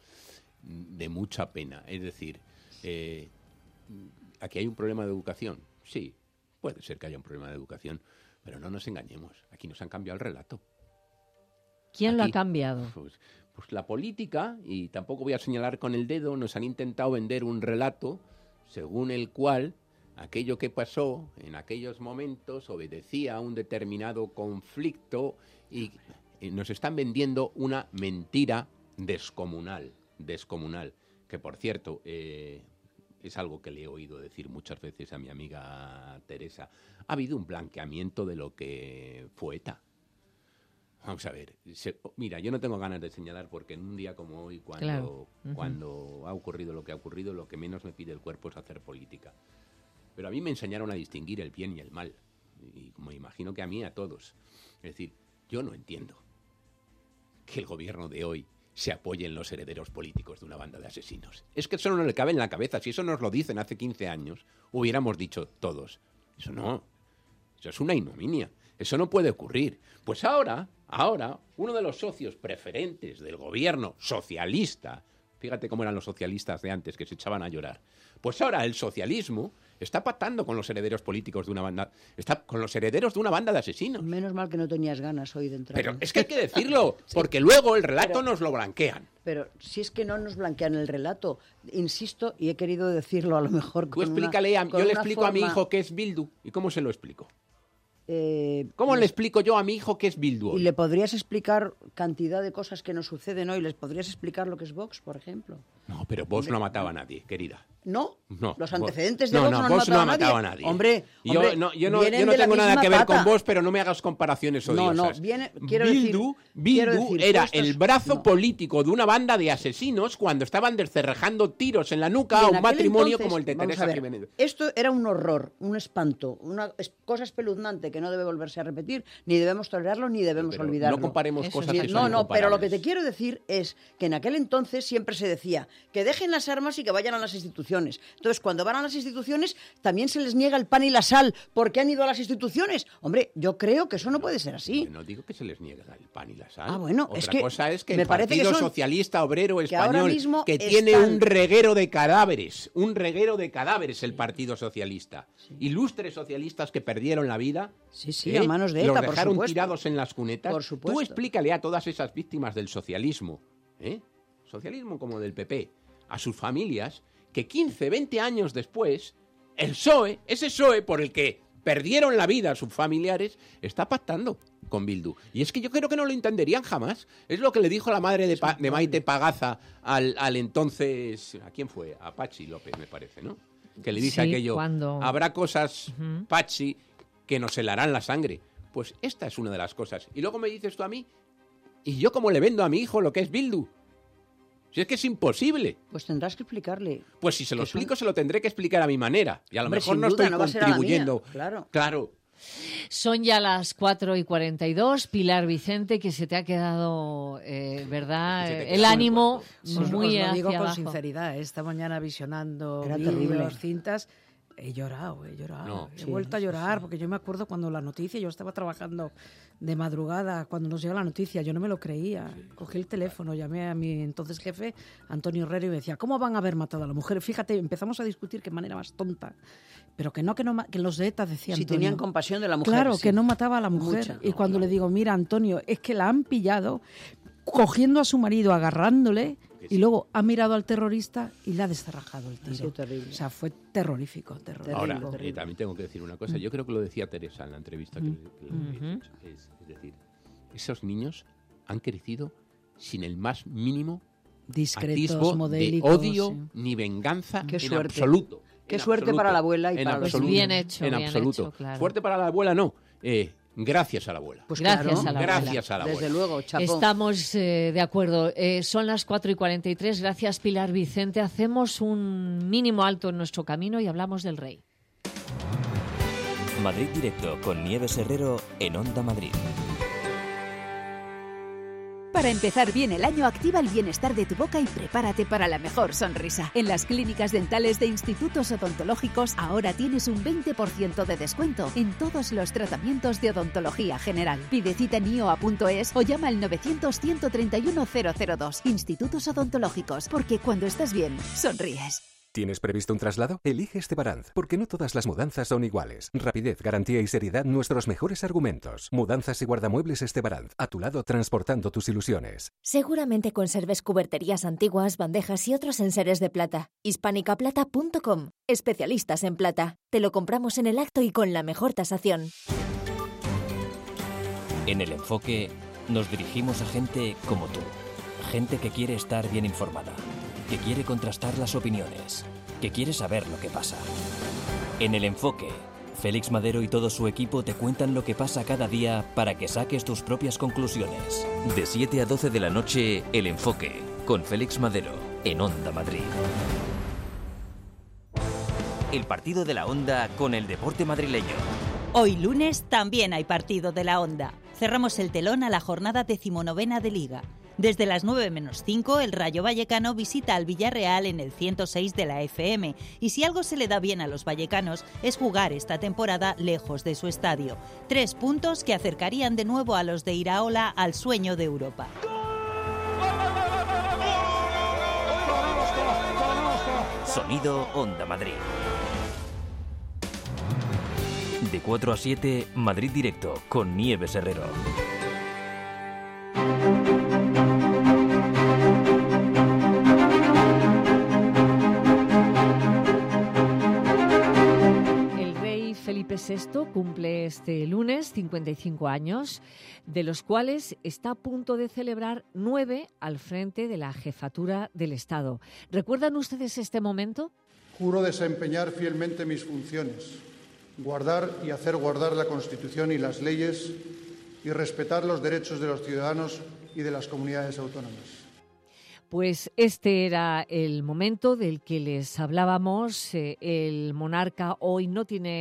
D: de mucha pena. Es decir, eh, ¿aquí hay un problema de educación? Sí, puede ser que haya un problema de educación, pero no nos engañemos, aquí nos han cambiado el relato.
B: ¿Quién
D: aquí,
B: lo ha cambiado?
D: Pues, pues la política, y tampoco voy a señalar con el dedo, nos han intentado vender un relato según el cual aquello que pasó en aquellos momentos obedecía a un determinado conflicto y nos están vendiendo una mentira descomunal, descomunal, que por cierto eh, es algo que le he oído decir muchas veces a mi amiga Teresa. Ha habido un blanqueamiento de lo que fue ETA. Vamos a ver, se, mira, yo no tengo ganas de señalar porque en un día como hoy, cuando,
B: claro. uh-huh.
D: cuando ha ocurrido lo que ha ocurrido, lo que menos me pide el cuerpo es hacer política. Pero a mí me enseñaron a distinguir el bien y el mal, y como imagino que a mí a todos. Es decir, yo no entiendo que el gobierno de hoy se apoye en los herederos políticos de una banda de asesinos. Es que eso no le cabe en la cabeza. Si eso nos lo dicen hace quince años, hubiéramos dicho todos. Eso no, eso es una ignominia. Eso no puede ocurrir. Pues ahora, ahora, uno de los socios preferentes del gobierno socialista, fíjate cómo eran los socialistas de antes, que se echaban a llorar, pues ahora el socialismo está pactando con los herederos políticos de una banda, está con los herederos de una banda de asesinos.
C: Menos mal que no tenías ganas hoy de entrar.
D: Pero es que hay que decirlo, sí. Porque luego el relato
C: pero,
D: nos lo blanquean.
C: Pero si es que no nos blanquean el relato, insisto, y he querido decirlo a lo mejor con
D: Tú explícale,
C: una,
D: a,
C: con
D: yo le
C: una
D: explico
C: forma...
D: a mi hijo qué es Bildu, ¿y cómo se lo explico?
C: Eh,
D: ¿Cómo
C: no,
D: le explico yo a mi hijo qué es Bildu hoy?
C: Y le podrías explicar cantidad de cosas que nos suceden hoy. ¿Les podrías explicar lo que es Vox, por ejemplo?
D: No, pero Vox no ha matado a nadie, querida.
C: ¿No?
D: No.
C: Los antecedentes de
D: no,
C: Vox
D: no,
C: no,
D: Vox
C: han
D: no ha
C: matado
D: matado
C: a
D: a
C: nadie.
D: nadie.
C: Hombre,
D: yo
C: hombre,
D: no, yo no, yo no
C: de
D: tengo nada que ver
C: pata.
D: con vos, pero no me hagas comparaciones odiosas.
C: No, no, viene, quiero
D: Bildu,
C: decir,
D: Bildu
C: quiero decir,
D: era
C: puestos,
D: el brazo
C: no.
D: político de una banda de asesinos cuando estaban descerrejando tiros en la nuca a un matrimonio
C: entonces,
D: como el de Teresa
C: ver,
D: Jiménez.
C: Esto era un horror, un espanto, una cosa espeluznante que no debe volverse a repetir, ni debemos tolerarlo, ni debemos
D: pero
C: olvidarlo.
D: no comparemos
C: Eso
D: cosas
C: sí,
D: que son
C: No, no, pero lo que
D: incomparables.
C: te quiero decir es que en aquel entonces siempre se decía que dejen las armas y que vayan a las instituciones. Entonces, cuando van a las instituciones, también se les niega el pan y la sal porque han ido a las instituciones. Hombre, yo creo que eso no puede ser así.
D: No digo que se les niegue el pan y la sal.
C: Ah, bueno,
D: Otra
C: es que
D: cosa es que
C: me
D: el
C: parece
D: Partido
C: que son,
D: Socialista Obrero
C: que ahora
D: Español,
C: mismo
D: que tiene
C: están...
D: un reguero de cadáveres, un reguero de cadáveres el Partido Socialista. Sí. Ilustres socialistas que perdieron la vida.
C: Sí, sí,
D: ¿eh?
C: a manos de ETA,
D: los
C: por
D: dejaron
C: supuesto.
D: tirados en las cunetas.
C: Por supuesto.
D: Tú explícale a todas esas víctimas del socialismo, ¿eh? socialismo como del P P, a sus familias, que quince, veinte años después, el P S O E, ese P S O E por el que perdieron la vida a sus familiares, está pactando con Bildu. Y es que yo creo que no lo entenderían jamás. Es lo que le dijo la madre de, pa- de Maite Pagaza al, al entonces... ¿A quién fue? A Pachi López, me parece, ¿no? Que le dice
B: sí,
D: aquello,
B: cuando...
D: habrá cosas,
B: uh-huh.
D: Pachi, que nos helarán la sangre. Pues esta es una de las cosas. Y luego me dices tú a mí, ¿y yo cómo le vendo a mi hijo lo que es Bildu? Si es que es imposible.
C: Pues tendrás que explicarle.
D: Pues si se lo explico,
C: son...
D: se lo tendré que explicar a mi manera. Y a lo
C: Hombre,
D: mejor
C: sin
D: no
C: duda,
D: estoy
C: no va a ser a la
D: contribuyendo.
C: mía, claro.
D: Claro.
B: Son ya las cuatro y cuarenta y dos. Pilar Vicente, que se te ha quedado, eh, ¿verdad?
Q: te
B: El ánimo
Q: Os,
B: muy
Q: os lo
B: hacia
Q: digo con
B: abajo.
Q: sinceridad. Esta mañana visionando
C: Era
Q: vídeos,
C: terrible.
Q: cintas, he llorado, he llorado.
D: No.
Q: He
C: Sí,
Q: vuelto a
C: sí,
Q: llorar
C: sí.
Q: porque yo me acuerdo cuando la noticia, yo estaba trabajando de madrugada, cuando nos llegó la noticia, yo no me lo creía. Cogí el teléfono, llamé a mi entonces jefe, Antonio Herrero, y me decía, ¿cómo van a haber matado a la mujer? Fíjate, empezamos a discutir qué manera más tonta. Pero que no, que no, que los de ETA decían.
C: Si
Q: Antonio,
C: tenían compasión de la mujer.
Q: claro,
C: sí.
Q: que no mataba a la mujer.
C: Mucha.
Q: Y cuando le digo, mira, Antonio, es que la han pillado cogiendo a su marido, agarrándole, y luego ha mirado al terrorista y le ha descerrajado el
C: Ha sido
Q: tiro.
C: terrible.
Q: O sea, fue terrorífico, terrorífico.
D: Ahora,
C: terrible.
D: eh, también tengo que decir una cosa. Yo creo que lo decía Teresa en la entrevista que,
Q: Mm.
D: que le habéis hecho. Es, es decir, esos niños han crecido sin el más mínimo
Q: Discretos,
D: atisbo de
Q: modélicos,
D: odio
Q: sí.
D: ni venganza
C: Qué
D: en
C: suerte.
D: absoluto.
C: Qué
D: En
C: suerte
D: absoluto,
C: para la abuela y
D: en
C: para los
D: absoluto,
B: Bien hecho,
D: en
B: bien
D: absoluto.
B: hecho, claro.
D: Suerte para la abuela no. Eh, gracias a la abuela.
C: Pues
B: Gracias
C: claro,
B: a la abuela.
D: Gracias a la abuela.
C: Desde luego, chapó.
B: Estamos eh, de acuerdo. Eh, son las cuatro y cuarenta y tres. Gracias, Pilar Vicente. Hacemos un mínimo alto en nuestro camino y hablamos del rey.
A: Madrid Directo con Nieves Herrero en Onda Madrid.
R: Para empezar bien el año, activa el bienestar de tu boca y prepárate para la mejor sonrisa. En las clínicas dentales de institutos odontológicos ahora tienes un veinte por ciento de descuento en todos los tratamientos de odontología general. Pide cita en i o a punto es o llama al novecientos, ciento treinta y uno, cero cero dos. Institutos odontológicos, porque cuando estás bien, sonríes.
S: ¿Tienes previsto un traslado? Elige Estebaranz, porque no todas las mudanzas son iguales. Rapidez, garantía y seriedad, nuestros mejores argumentos. Mudanzas y guardamuebles Estebaranz, a tu lado transportando tus ilusiones.
T: Seguramente conserves cuberterías antiguas, bandejas y otros enseres de plata. hispánica plata punto com. Especialistas en plata. Te lo compramos en el acto y con la mejor tasación.
A: En El Enfoque nos dirigimos a gente como tú. Gente que quiere estar bien informada, que quiere contrastar las opiniones, que quiere saber lo que pasa. En El Enfoque, Félix Madero y todo su equipo te cuentan lo que pasa cada día para que saques tus propias conclusiones. De siete a doce de la noche, El Enfoque, con Félix Madero, en Onda Madrid. El partido de la Onda con el deporte madrileño.
U: Hoy lunes también hay partido de la Onda. Cerramos el telón a la jornada decimonovena de Liga. Desde las nueve menos cinco, el Rayo Vallecano visita al Villarreal en el ciento seis de la F M. Y si algo se le da bien a los vallecanos es jugar esta temporada lejos de su estadio. Tres puntos que acercarían de nuevo a los de Iraola al sueño de Europa.
A: Sonido Onda Madrid. De cuatro a siete, Madrid Directo con Nieves Herrero.
B: El rey Felipe sexto cumple este lunes cincuenta y cinco años, de los cuales está a punto de celebrar nueve al frente de la jefatura del Estado. ¿Recuerdan ustedes este momento?
V: Juro desempeñar fielmente mis funciones, guardar y hacer guardar la Constitución y las leyes y respetar los derechos de los ciudadanos y de las comunidades autónomas.
B: Pues este era el momento del que les hablábamos. Eh, el monarca hoy no tiene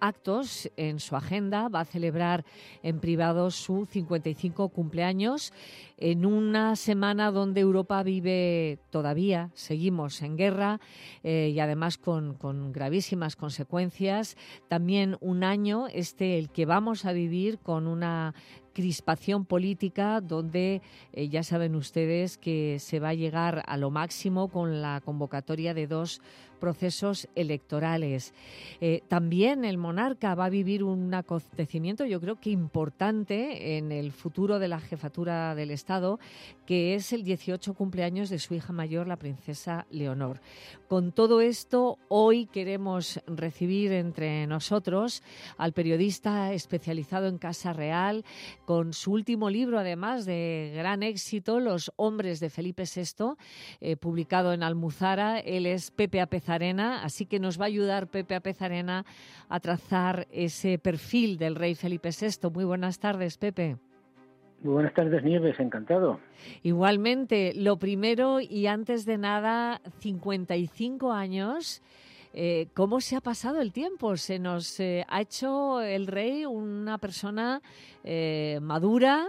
B: actos en su agenda. Va a celebrar en privado su cincuenta y cinco cumpleaños en una semana donde Europa vive todavía, seguimos en guerra eh, y además con, con gravísimas consecuencias. También un año este el que vamos a vivir con una crispación política donde eh, ya saben ustedes que se va a llegar a lo máximo con la convocatoria de dos procesos electorales. Eh, también el monarca va a vivir un acontecimiento, yo creo que importante en el futuro de la jefatura del Estado, que es el dieciocho cumpleaños de su hija mayor, la princesa Leonor. Con todo esto, hoy queremos recibir entre nosotros al periodista especializado en Casa Real, con su último libro, además de gran éxito, Los hombres de Felipe sexto, eh, publicado en Almuzara. Él es Pepe Apezarena, así que nos va a ayudar Pepe Apezarena a trazar ese perfil del rey Felipe sexto. Muy buenas tardes, Pepe.
F: Muy buenas tardes, Nieves, encantado.
B: Igualmente, lo primero y antes de nada, cincuenta y cinco años. Eh, ¿Cómo se ha pasado el tiempo? Se nos eh, ha hecho el rey una persona eh, madura.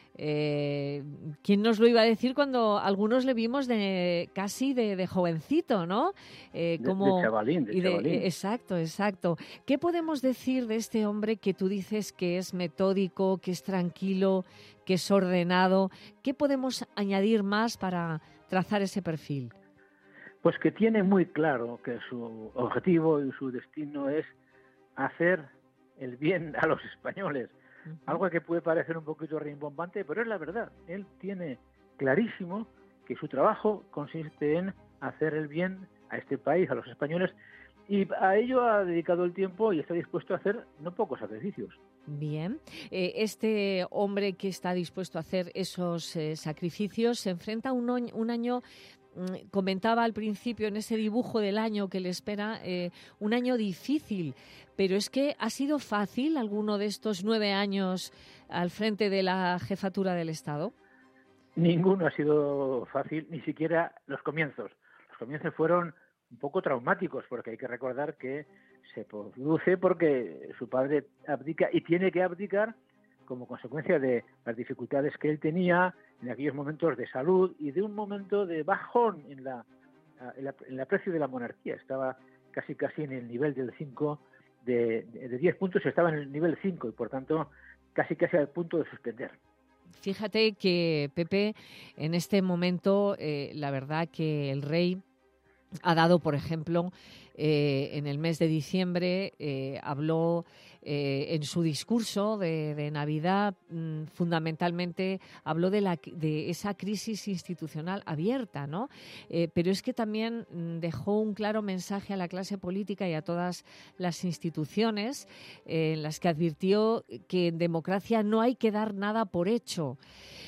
B: Eh, ¿Quién nos lo iba a decir cuando algunos le vimos de casi de, de jovencito, ¿no? Eh, como,
F: de, de chavalín, de
B: y de,
F: chavalín.
B: Eh, exacto, exacto. ¿Qué podemos decir de este hombre que tú dices que es metódico, que es tranquilo, que es ordenado? ¿Qué podemos añadir más para trazar ese perfil?
F: Pues que tiene muy claro que su objetivo y su destino es hacer el bien a los españoles. Uh-huh. Algo que puede parecer un poquito rimbombante, pero es la verdad. Él tiene clarísimo que su trabajo consiste en hacer el bien a este país, a los españoles, y a ello ha dedicado el tiempo y está dispuesto a hacer no pocos sacrificios.
B: Bien. Eh, este hombre que está dispuesto a hacer esos eh, sacrificios se enfrenta a un, o- un año... Comentaba al principio en ese dibujo del año que le espera, eh, un año difícil, pero es que ¿ha sido fácil alguno de estos nueve años al frente de la jefatura del Estado?
F: Ninguno ha sido fácil, ni siquiera los comienzos. Los comienzos fueron un poco traumáticos, porque hay que recordar que se produce porque su padre abdica y tiene que abdicar como consecuencia de las dificultades que él tenía en aquellos momentos de salud y de un momento de bajón en la en, la, en el aprecio de la monarquía. Estaba casi casi en el nivel del cinco, de, de, de diez puntos estaba en el nivel cinco y por tanto casi casi al punto de suspender.
B: Fíjate que, Pepe, en este momento eh, la verdad que el rey ha dado, por ejemplo, eh, en el mes de diciembre, eh, habló eh, en su discurso de, de Navidad, mmm, fundamentalmente habló de, la, de esa crisis institucional abierta, ¿no? Eh, pero es que también mmm, dejó un claro mensaje a la clase política y a todas las instituciones eh, en las que advirtió que en democracia no hay que dar nada por hecho.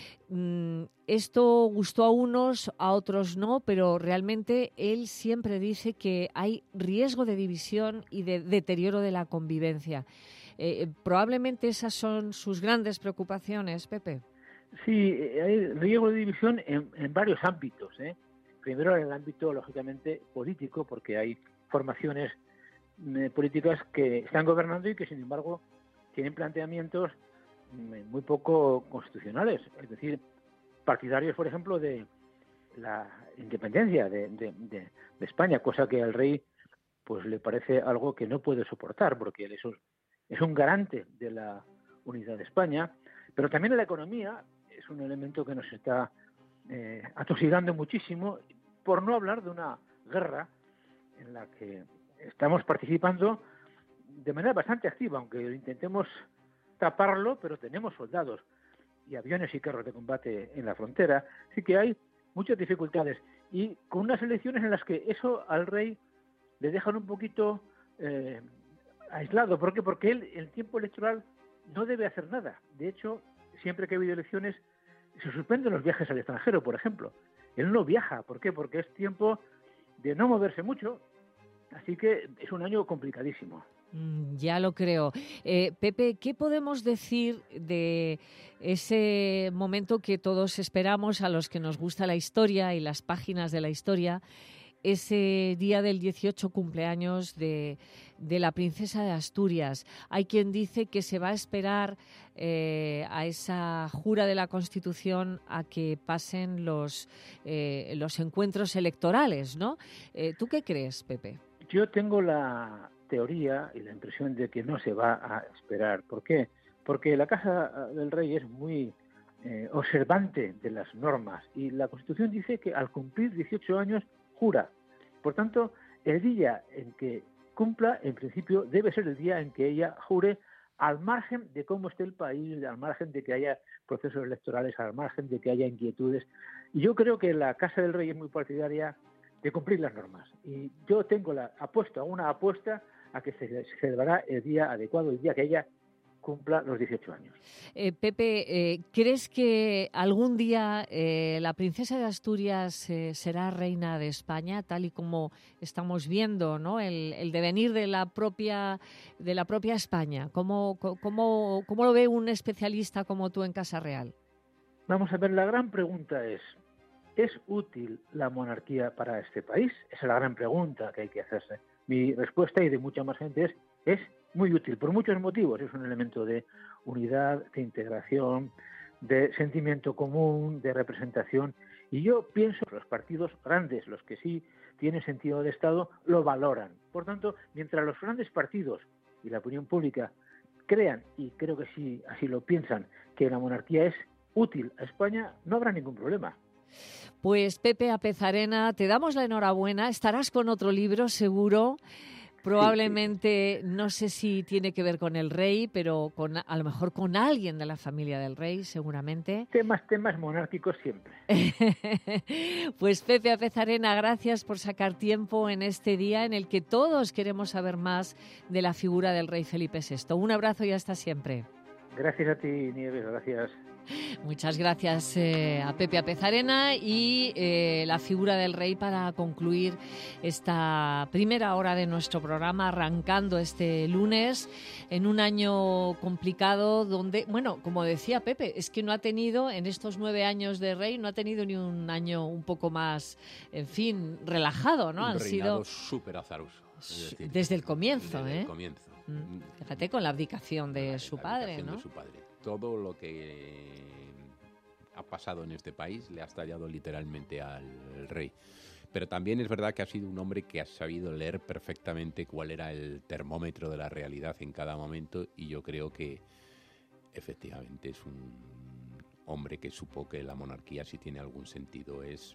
B: Esto gustó a unos, a otros no, pero realmente él siempre dice que hay riesgo de división y de deterioro de la convivencia. Eh, probablemente esas son sus grandes preocupaciones, Pepe.
F: Sí, hay riesgo de división en, en varios ámbitos, ¿eh? Primero en el ámbito, lógicamente, político, porque hay formaciones eh, políticas que están gobernando y que, sin embargo, tienen planteamientos muy poco constitucionales, es decir, partidarios, por ejemplo, de la independencia de, de, de, de España, cosa que al rey pues le parece algo que no puede soportar, porque él es un, es un garante de la unidad de España, pero también la economía es un elemento que nos está eh, atosigando muchísimo, por no hablar de una guerra en la que estamos participando de manera bastante activa, aunque intentemos taparlo, pero tenemos soldados y aviones y carros de combate en la frontera, así que hay muchas dificultades y con unas elecciones en las que eso al rey le dejan un poquito eh, aislado. ¿Por qué? Porque él, el tiempo electoral, no debe hacer nada. De hecho, siempre que ha habido elecciones, se suspenden los viajes al extranjero, por ejemplo. Él no viaja. ¿Por qué? Porque es tiempo de no moverse mucho, así que es un año complicadísimo.
B: Ya lo creo. Eh, Pepe, ¿qué podemos decir de ese momento que todos esperamos, a los que nos gusta la historia y las páginas de la historia, ese día del dieciocho cumpleaños de, de la princesa de Asturias. Hay quien dice que se va a esperar eh, a esa jura de la Constitución a que pasen los, eh, los encuentros electorales, ¿no? Eh, ¿Tú qué crees, Pepe?
F: Yo tengo la teoría y la impresión de que no se va a esperar. ¿Por qué? Porque la Casa del Rey es muy eh, observante de las normas y la Constitución dice que al cumplir dieciocho años jura. Por tanto, el día en que cumpla, en principio, debe ser el día en que ella jure, al margen de cómo esté el país, al margen de que haya procesos electorales, al margen de que haya inquietudes. Y yo creo que la Casa del Rey es muy partidaria de cumplir las normas. Y yo tengo la apuesta, una apuesta a que se celebrará el día adecuado, el día que ella cumpla los dieciocho años.
B: Eh, Pepe, eh, ¿crees que algún día eh, la princesa de Asturias eh, será reina de España, tal y como estamos viendo, ¿no? El, el devenir de la propia de la propia España. ¿Cómo, cómo, cómo lo ve un especialista como tú en Casa Real?
F: Vamos a ver, la gran pregunta es, ¿es útil la monarquía para este país? Esa es la gran pregunta que hay que hacerse. Mi respuesta, y de mucha más gente, es es muy útil, por muchos motivos. Es un elemento de unidad, de integración, de sentimiento común, de representación. Y yo pienso que los partidos grandes, los que sí tienen sentido de Estado, lo valoran. Por tanto, mientras los grandes partidos y la opinión pública crean, y creo que sí, así lo piensan, que la monarquía es útil a España, no habrá ningún problema.
B: Pues Pepe Apezarena, te damos la enhorabuena. Estarás con otro libro, seguro. Probablemente, no sé si tiene que ver con el rey, pero con, a lo mejor con alguien de la familia del rey, seguramente.
F: Temas, temas monárquicos siempre.
B: Pues Pepe Apezarena, gracias por sacar tiempo en este día en el que todos queremos saber más de la figura del rey Felipe sexto. Un abrazo y hasta siempre.
F: Gracias a ti, Nieves, gracias.
B: Muchas gracias eh, a Pepe Apezarena y eh, la figura del rey para concluir esta primera hora de nuestro programa, arrancando este lunes en un año complicado donde, bueno, como decía Pepe, es que no ha tenido en estos nueve años de rey, no ha tenido ni un año un poco más, en fin, relajado, ¿no?
D: Un
B: Han
D: reinado
B: sido
D: súper azaroso. Es decir,
B: desde el comienzo,
D: desde
B: ¿eh?
D: el comienzo.
B: Mm. Fíjate, con la abdicación de
D: la,
B: su
D: la
B: padre,
D: abdicación
B: ¿no?
D: De su padre. Todo lo que ha pasado en este país le ha estallado literalmente al rey. Pero también es verdad que ha sido un hombre que ha sabido leer perfectamente cuál era el termómetro de la realidad en cada momento, y yo creo que efectivamente es un hombre que supo que la monarquía, si tiene algún sentido, es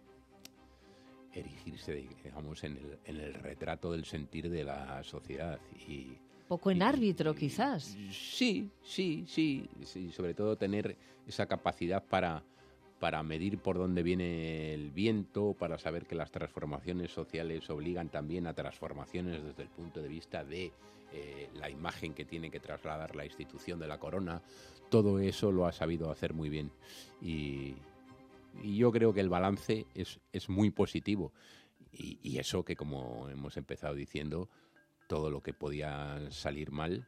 D: erigirse, digamos, en el, en el retrato del sentir de la sociedad. Y
B: poco en
D: y,
B: árbitro,
D: y,
B: quizás.
D: Sí, sí, sí, sí. Sobre todo tener esa capacidad para, para medir por dónde viene el viento, para saber que las transformaciones sociales obligan también a transformaciones desde el punto de vista de eh, la imagen que tiene que trasladar la institución de la corona. Todo eso lo ha sabido hacer muy bien. Y, y yo creo que el balance es, es muy positivo. Y, y eso que, como hemos empezado diciendo, todo lo que podía salir mal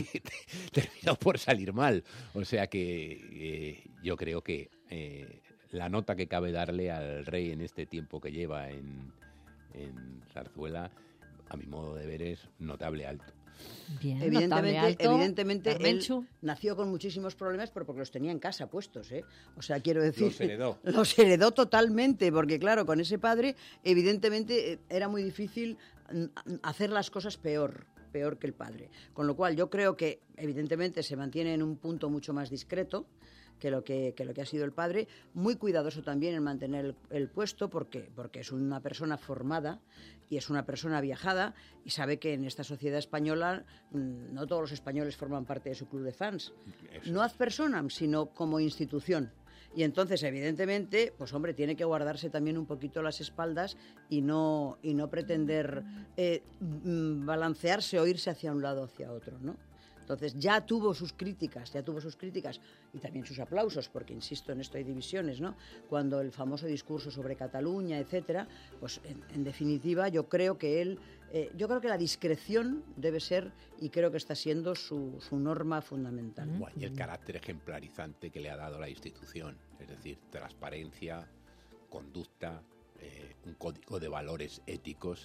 D: terminó por salir mal. O sea que eh, yo creo que eh, la nota que cabe darle al rey en este tiempo que lleva en, en Zarzuela, a mi modo de ver, es notable alto.
B: Bien,
C: evidentemente,
B: alto,
C: evidentemente él
B: Carmenchu.
C: nació con muchísimos problemas, pero porque los tenía en casa puestos, ¿eh? O sea, quiero decir,
D: los heredó.
C: Los heredó totalmente, porque claro, con ese padre, evidentemente era muy difícil hacer las cosas peor, peor que el padre. Con lo cual, yo creo que evidentemente se mantiene en un punto mucho más discreto que lo que, que lo que ha sido el padre, muy cuidadoso también en mantener el, el puesto, porque, porque es una persona formada y es una persona viajada y sabe que en esta sociedad española mmm, no todos los españoles forman parte de su club de fans. Eso. No ad personam, sino como institución. Y entonces, evidentemente, pues hombre, tiene que guardarse también un poquito las espaldas y no, y no pretender eh, balancearse o irse hacia un lado o hacia otro, ¿no? Entonces ya tuvo sus críticas, ya tuvo sus críticas y también sus aplausos, porque insisto, en esto hay divisiones, ¿no? Cuando el famoso discurso sobre Cataluña, etcétera, pues en, en definitiva yo creo que él, eh, yo creo que la discreción debe ser, y creo que está siendo su, su norma fundamental.
D: Bueno, y el carácter ejemplarizante que le ha dado la institución, es decir, transparencia, conducta, eh, un código de valores éticos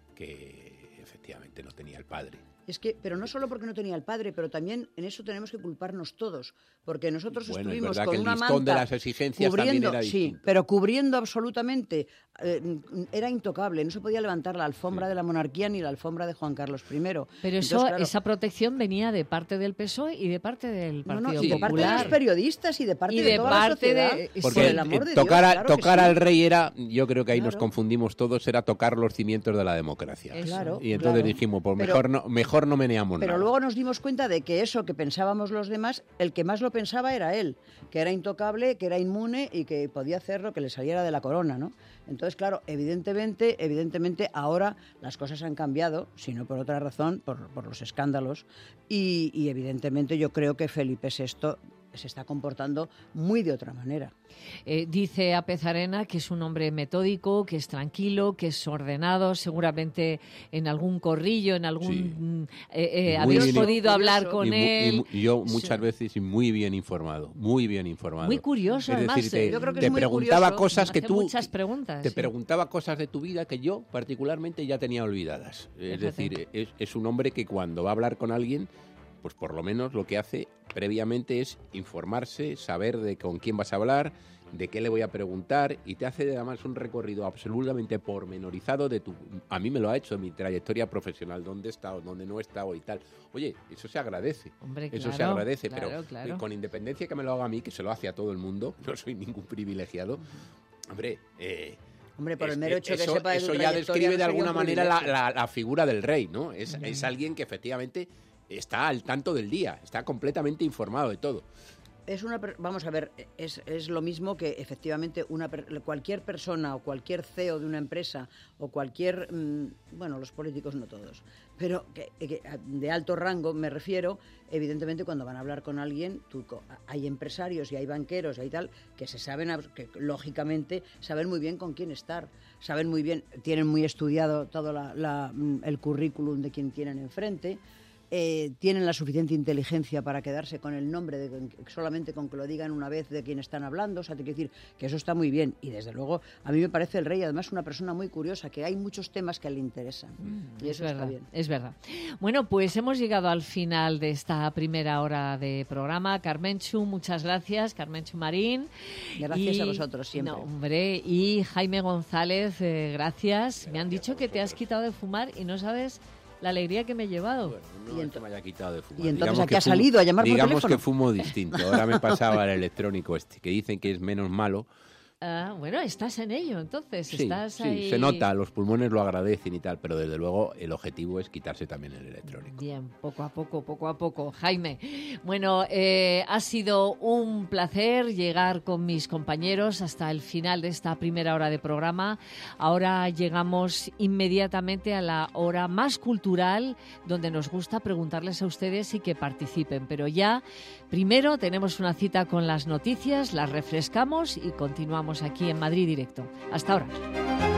D: que efectivamente no tenía el padre.
C: Es que, pero no solo porque no tenía el padre, pero también en eso tenemos que culparnos todos, porque nosotros
D: bueno,
C: estuvimos
D: es
C: con
D: que
C: una
D: el listón
C: manta
D: de las exigencias
C: cubriendo,
D: también era distinto.
C: sí, pero cubriendo absolutamente, eh, era intocable, no se podía levantar la alfombra sí. de la monarquía ni la alfombra de Juan Carlos primero.
B: Pero eso, Entonces, claro, esa protección venía de parte del P S O E y de parte del Partido
C: no, no, y
B: Popular.
C: de parte de los periodistas y de parte
B: y
C: de,
B: de
C: toda
B: parte
C: la sociedad.
B: De,
D: porque
C: por el amor de
D: tocar,
C: Dios,
D: a,
C: claro
D: tocar
C: sí.
D: al rey era, yo creo que ahí
C: claro.
D: nos confundimos todos, era tocar los cimientos de la democracia.
C: Claro,
D: y entonces
C: claro.
D: dijimos, pues
C: pero,
D: mejor no, mejor no meneamos
C: Pero
D: nada.
C: luego nos dimos cuenta de que eso que pensábamos los demás, el que más lo pensaba era él, que era intocable, que era inmune y que podía hacer lo que le saliera de la corona, ¿no? Entonces, claro, evidentemente, evidentemente ahora las cosas han cambiado, si no por otra razón, por, por los escándalos, y, y evidentemente yo creo que Felipe sexto se está comportando muy de otra manera.
B: Eh, dice Apezarena que es un hombre metódico, que es tranquilo, que es ordenado, seguramente en algún corrillo, en algún... Sí. Eh, eh, habéis podido hablar con
D: y,
B: él.
D: Y, y yo muchas sí. veces y muy bien informado, muy bien informado.
B: Muy curioso,
D: es
B: además.
D: Decir, te,
B: yo creo que
D: te
B: es muy
D: preguntaba
B: curioso.
D: cosas que
B: Hace
D: tú...
B: muchas preguntas.
D: Te
B: sí.
D: preguntaba cosas de tu vida que yo particularmente ya tenía olvidadas. Es Fíjate. decir, es, es un hombre que cuando va a hablar con alguien, pues por lo menos lo que hace previamente es informarse, saber de con quién vas a hablar, de qué le voy a preguntar, y te hace además un recorrido absolutamente pormenorizado de tu... A mí me lo ha hecho en mi trayectoria profesional, dónde he estado, dónde no he estado y tal. Oye, eso se agradece.
B: Hombre,
D: eso
B: claro,
D: se agradece,
B: claro,
D: pero
B: claro.
D: con independencia que me lo haga a mí, que se lo hace a todo el mundo, no soy ningún privilegiado, hombre... Eh,
C: Hombre, por
D: es,
C: el mero hecho
D: eso,
C: que sepa de
D: Eso
C: tu
D: ya
C: describe
D: de alguna manera la,
C: la,
D: la, la figura del rey, ¿no? Es, uh-huh. es alguien que efectivamente está al tanto del día, está completamente informado de todo.
C: Es una, vamos a ver, es, es lo mismo que efectivamente una cualquier persona o cualquier C E O de una empresa o cualquier, mmm, bueno, los políticos no todos, pero que, que de alto rango me refiero, evidentemente cuando van a hablar con alguien, tú, hay empresarios y hay banqueros y hay tal, que se saben, que lógicamente saben muy bien con quién estar, saben muy bien, tienen muy estudiado todo la, la, el currículum de quien tienen enfrente. Eh, tienen la suficiente inteligencia para quedarse con el nombre, de, solamente con que lo digan una vez de quien están hablando, o sea, te quiero decir que eso está muy bien, y desde luego a mí me parece el rey además una persona muy curiosa, que hay muchos temas que le interesan, mm, y eso
B: es
C: está
B: verdad,
C: bien.
B: Es verdad. Bueno, pues hemos llegado al final de esta primera hora de programa. Carmenchu, muchas gracias, Carmenchu Marín.
C: Gracias
B: y,
C: a vosotros siempre.
B: No, hombre, y Jaime González, eh, gracias. Me han dicho que te has quitado de fumar y no sabes... la alegría que me he llevado.
D: Bueno, no es que me haya quitado de fumar.
C: Y entonces
D: digamos
C: ¿a qué ha
D: fumo,
C: salido? ¿A llamar por
D: digamos
C: teléfono?
D: Que fumo distinto. Ahora me pasaba el electrónico este, que dicen que es menos malo.
B: Ah, bueno, estás en ello, entonces.
D: Sí,
B: estás
D: sí,
B: ahí...
D: se nota, los pulmones lo agradecen y tal, pero desde luego el objetivo es quitarse también el electrónico.
B: Bien, poco a poco, poco a poco. Jaime, bueno, eh, ha sido un placer llegar con mis compañeros hasta el final de esta primera hora de programa. Ahora llegamos inmediatamente a la hora más cultural, donde nos gusta preguntarles a ustedes y que participen. Pero ya, primero tenemos una cita con las noticias, las refrescamos y continuamos aquí en Madrid Directo. Hasta ahora.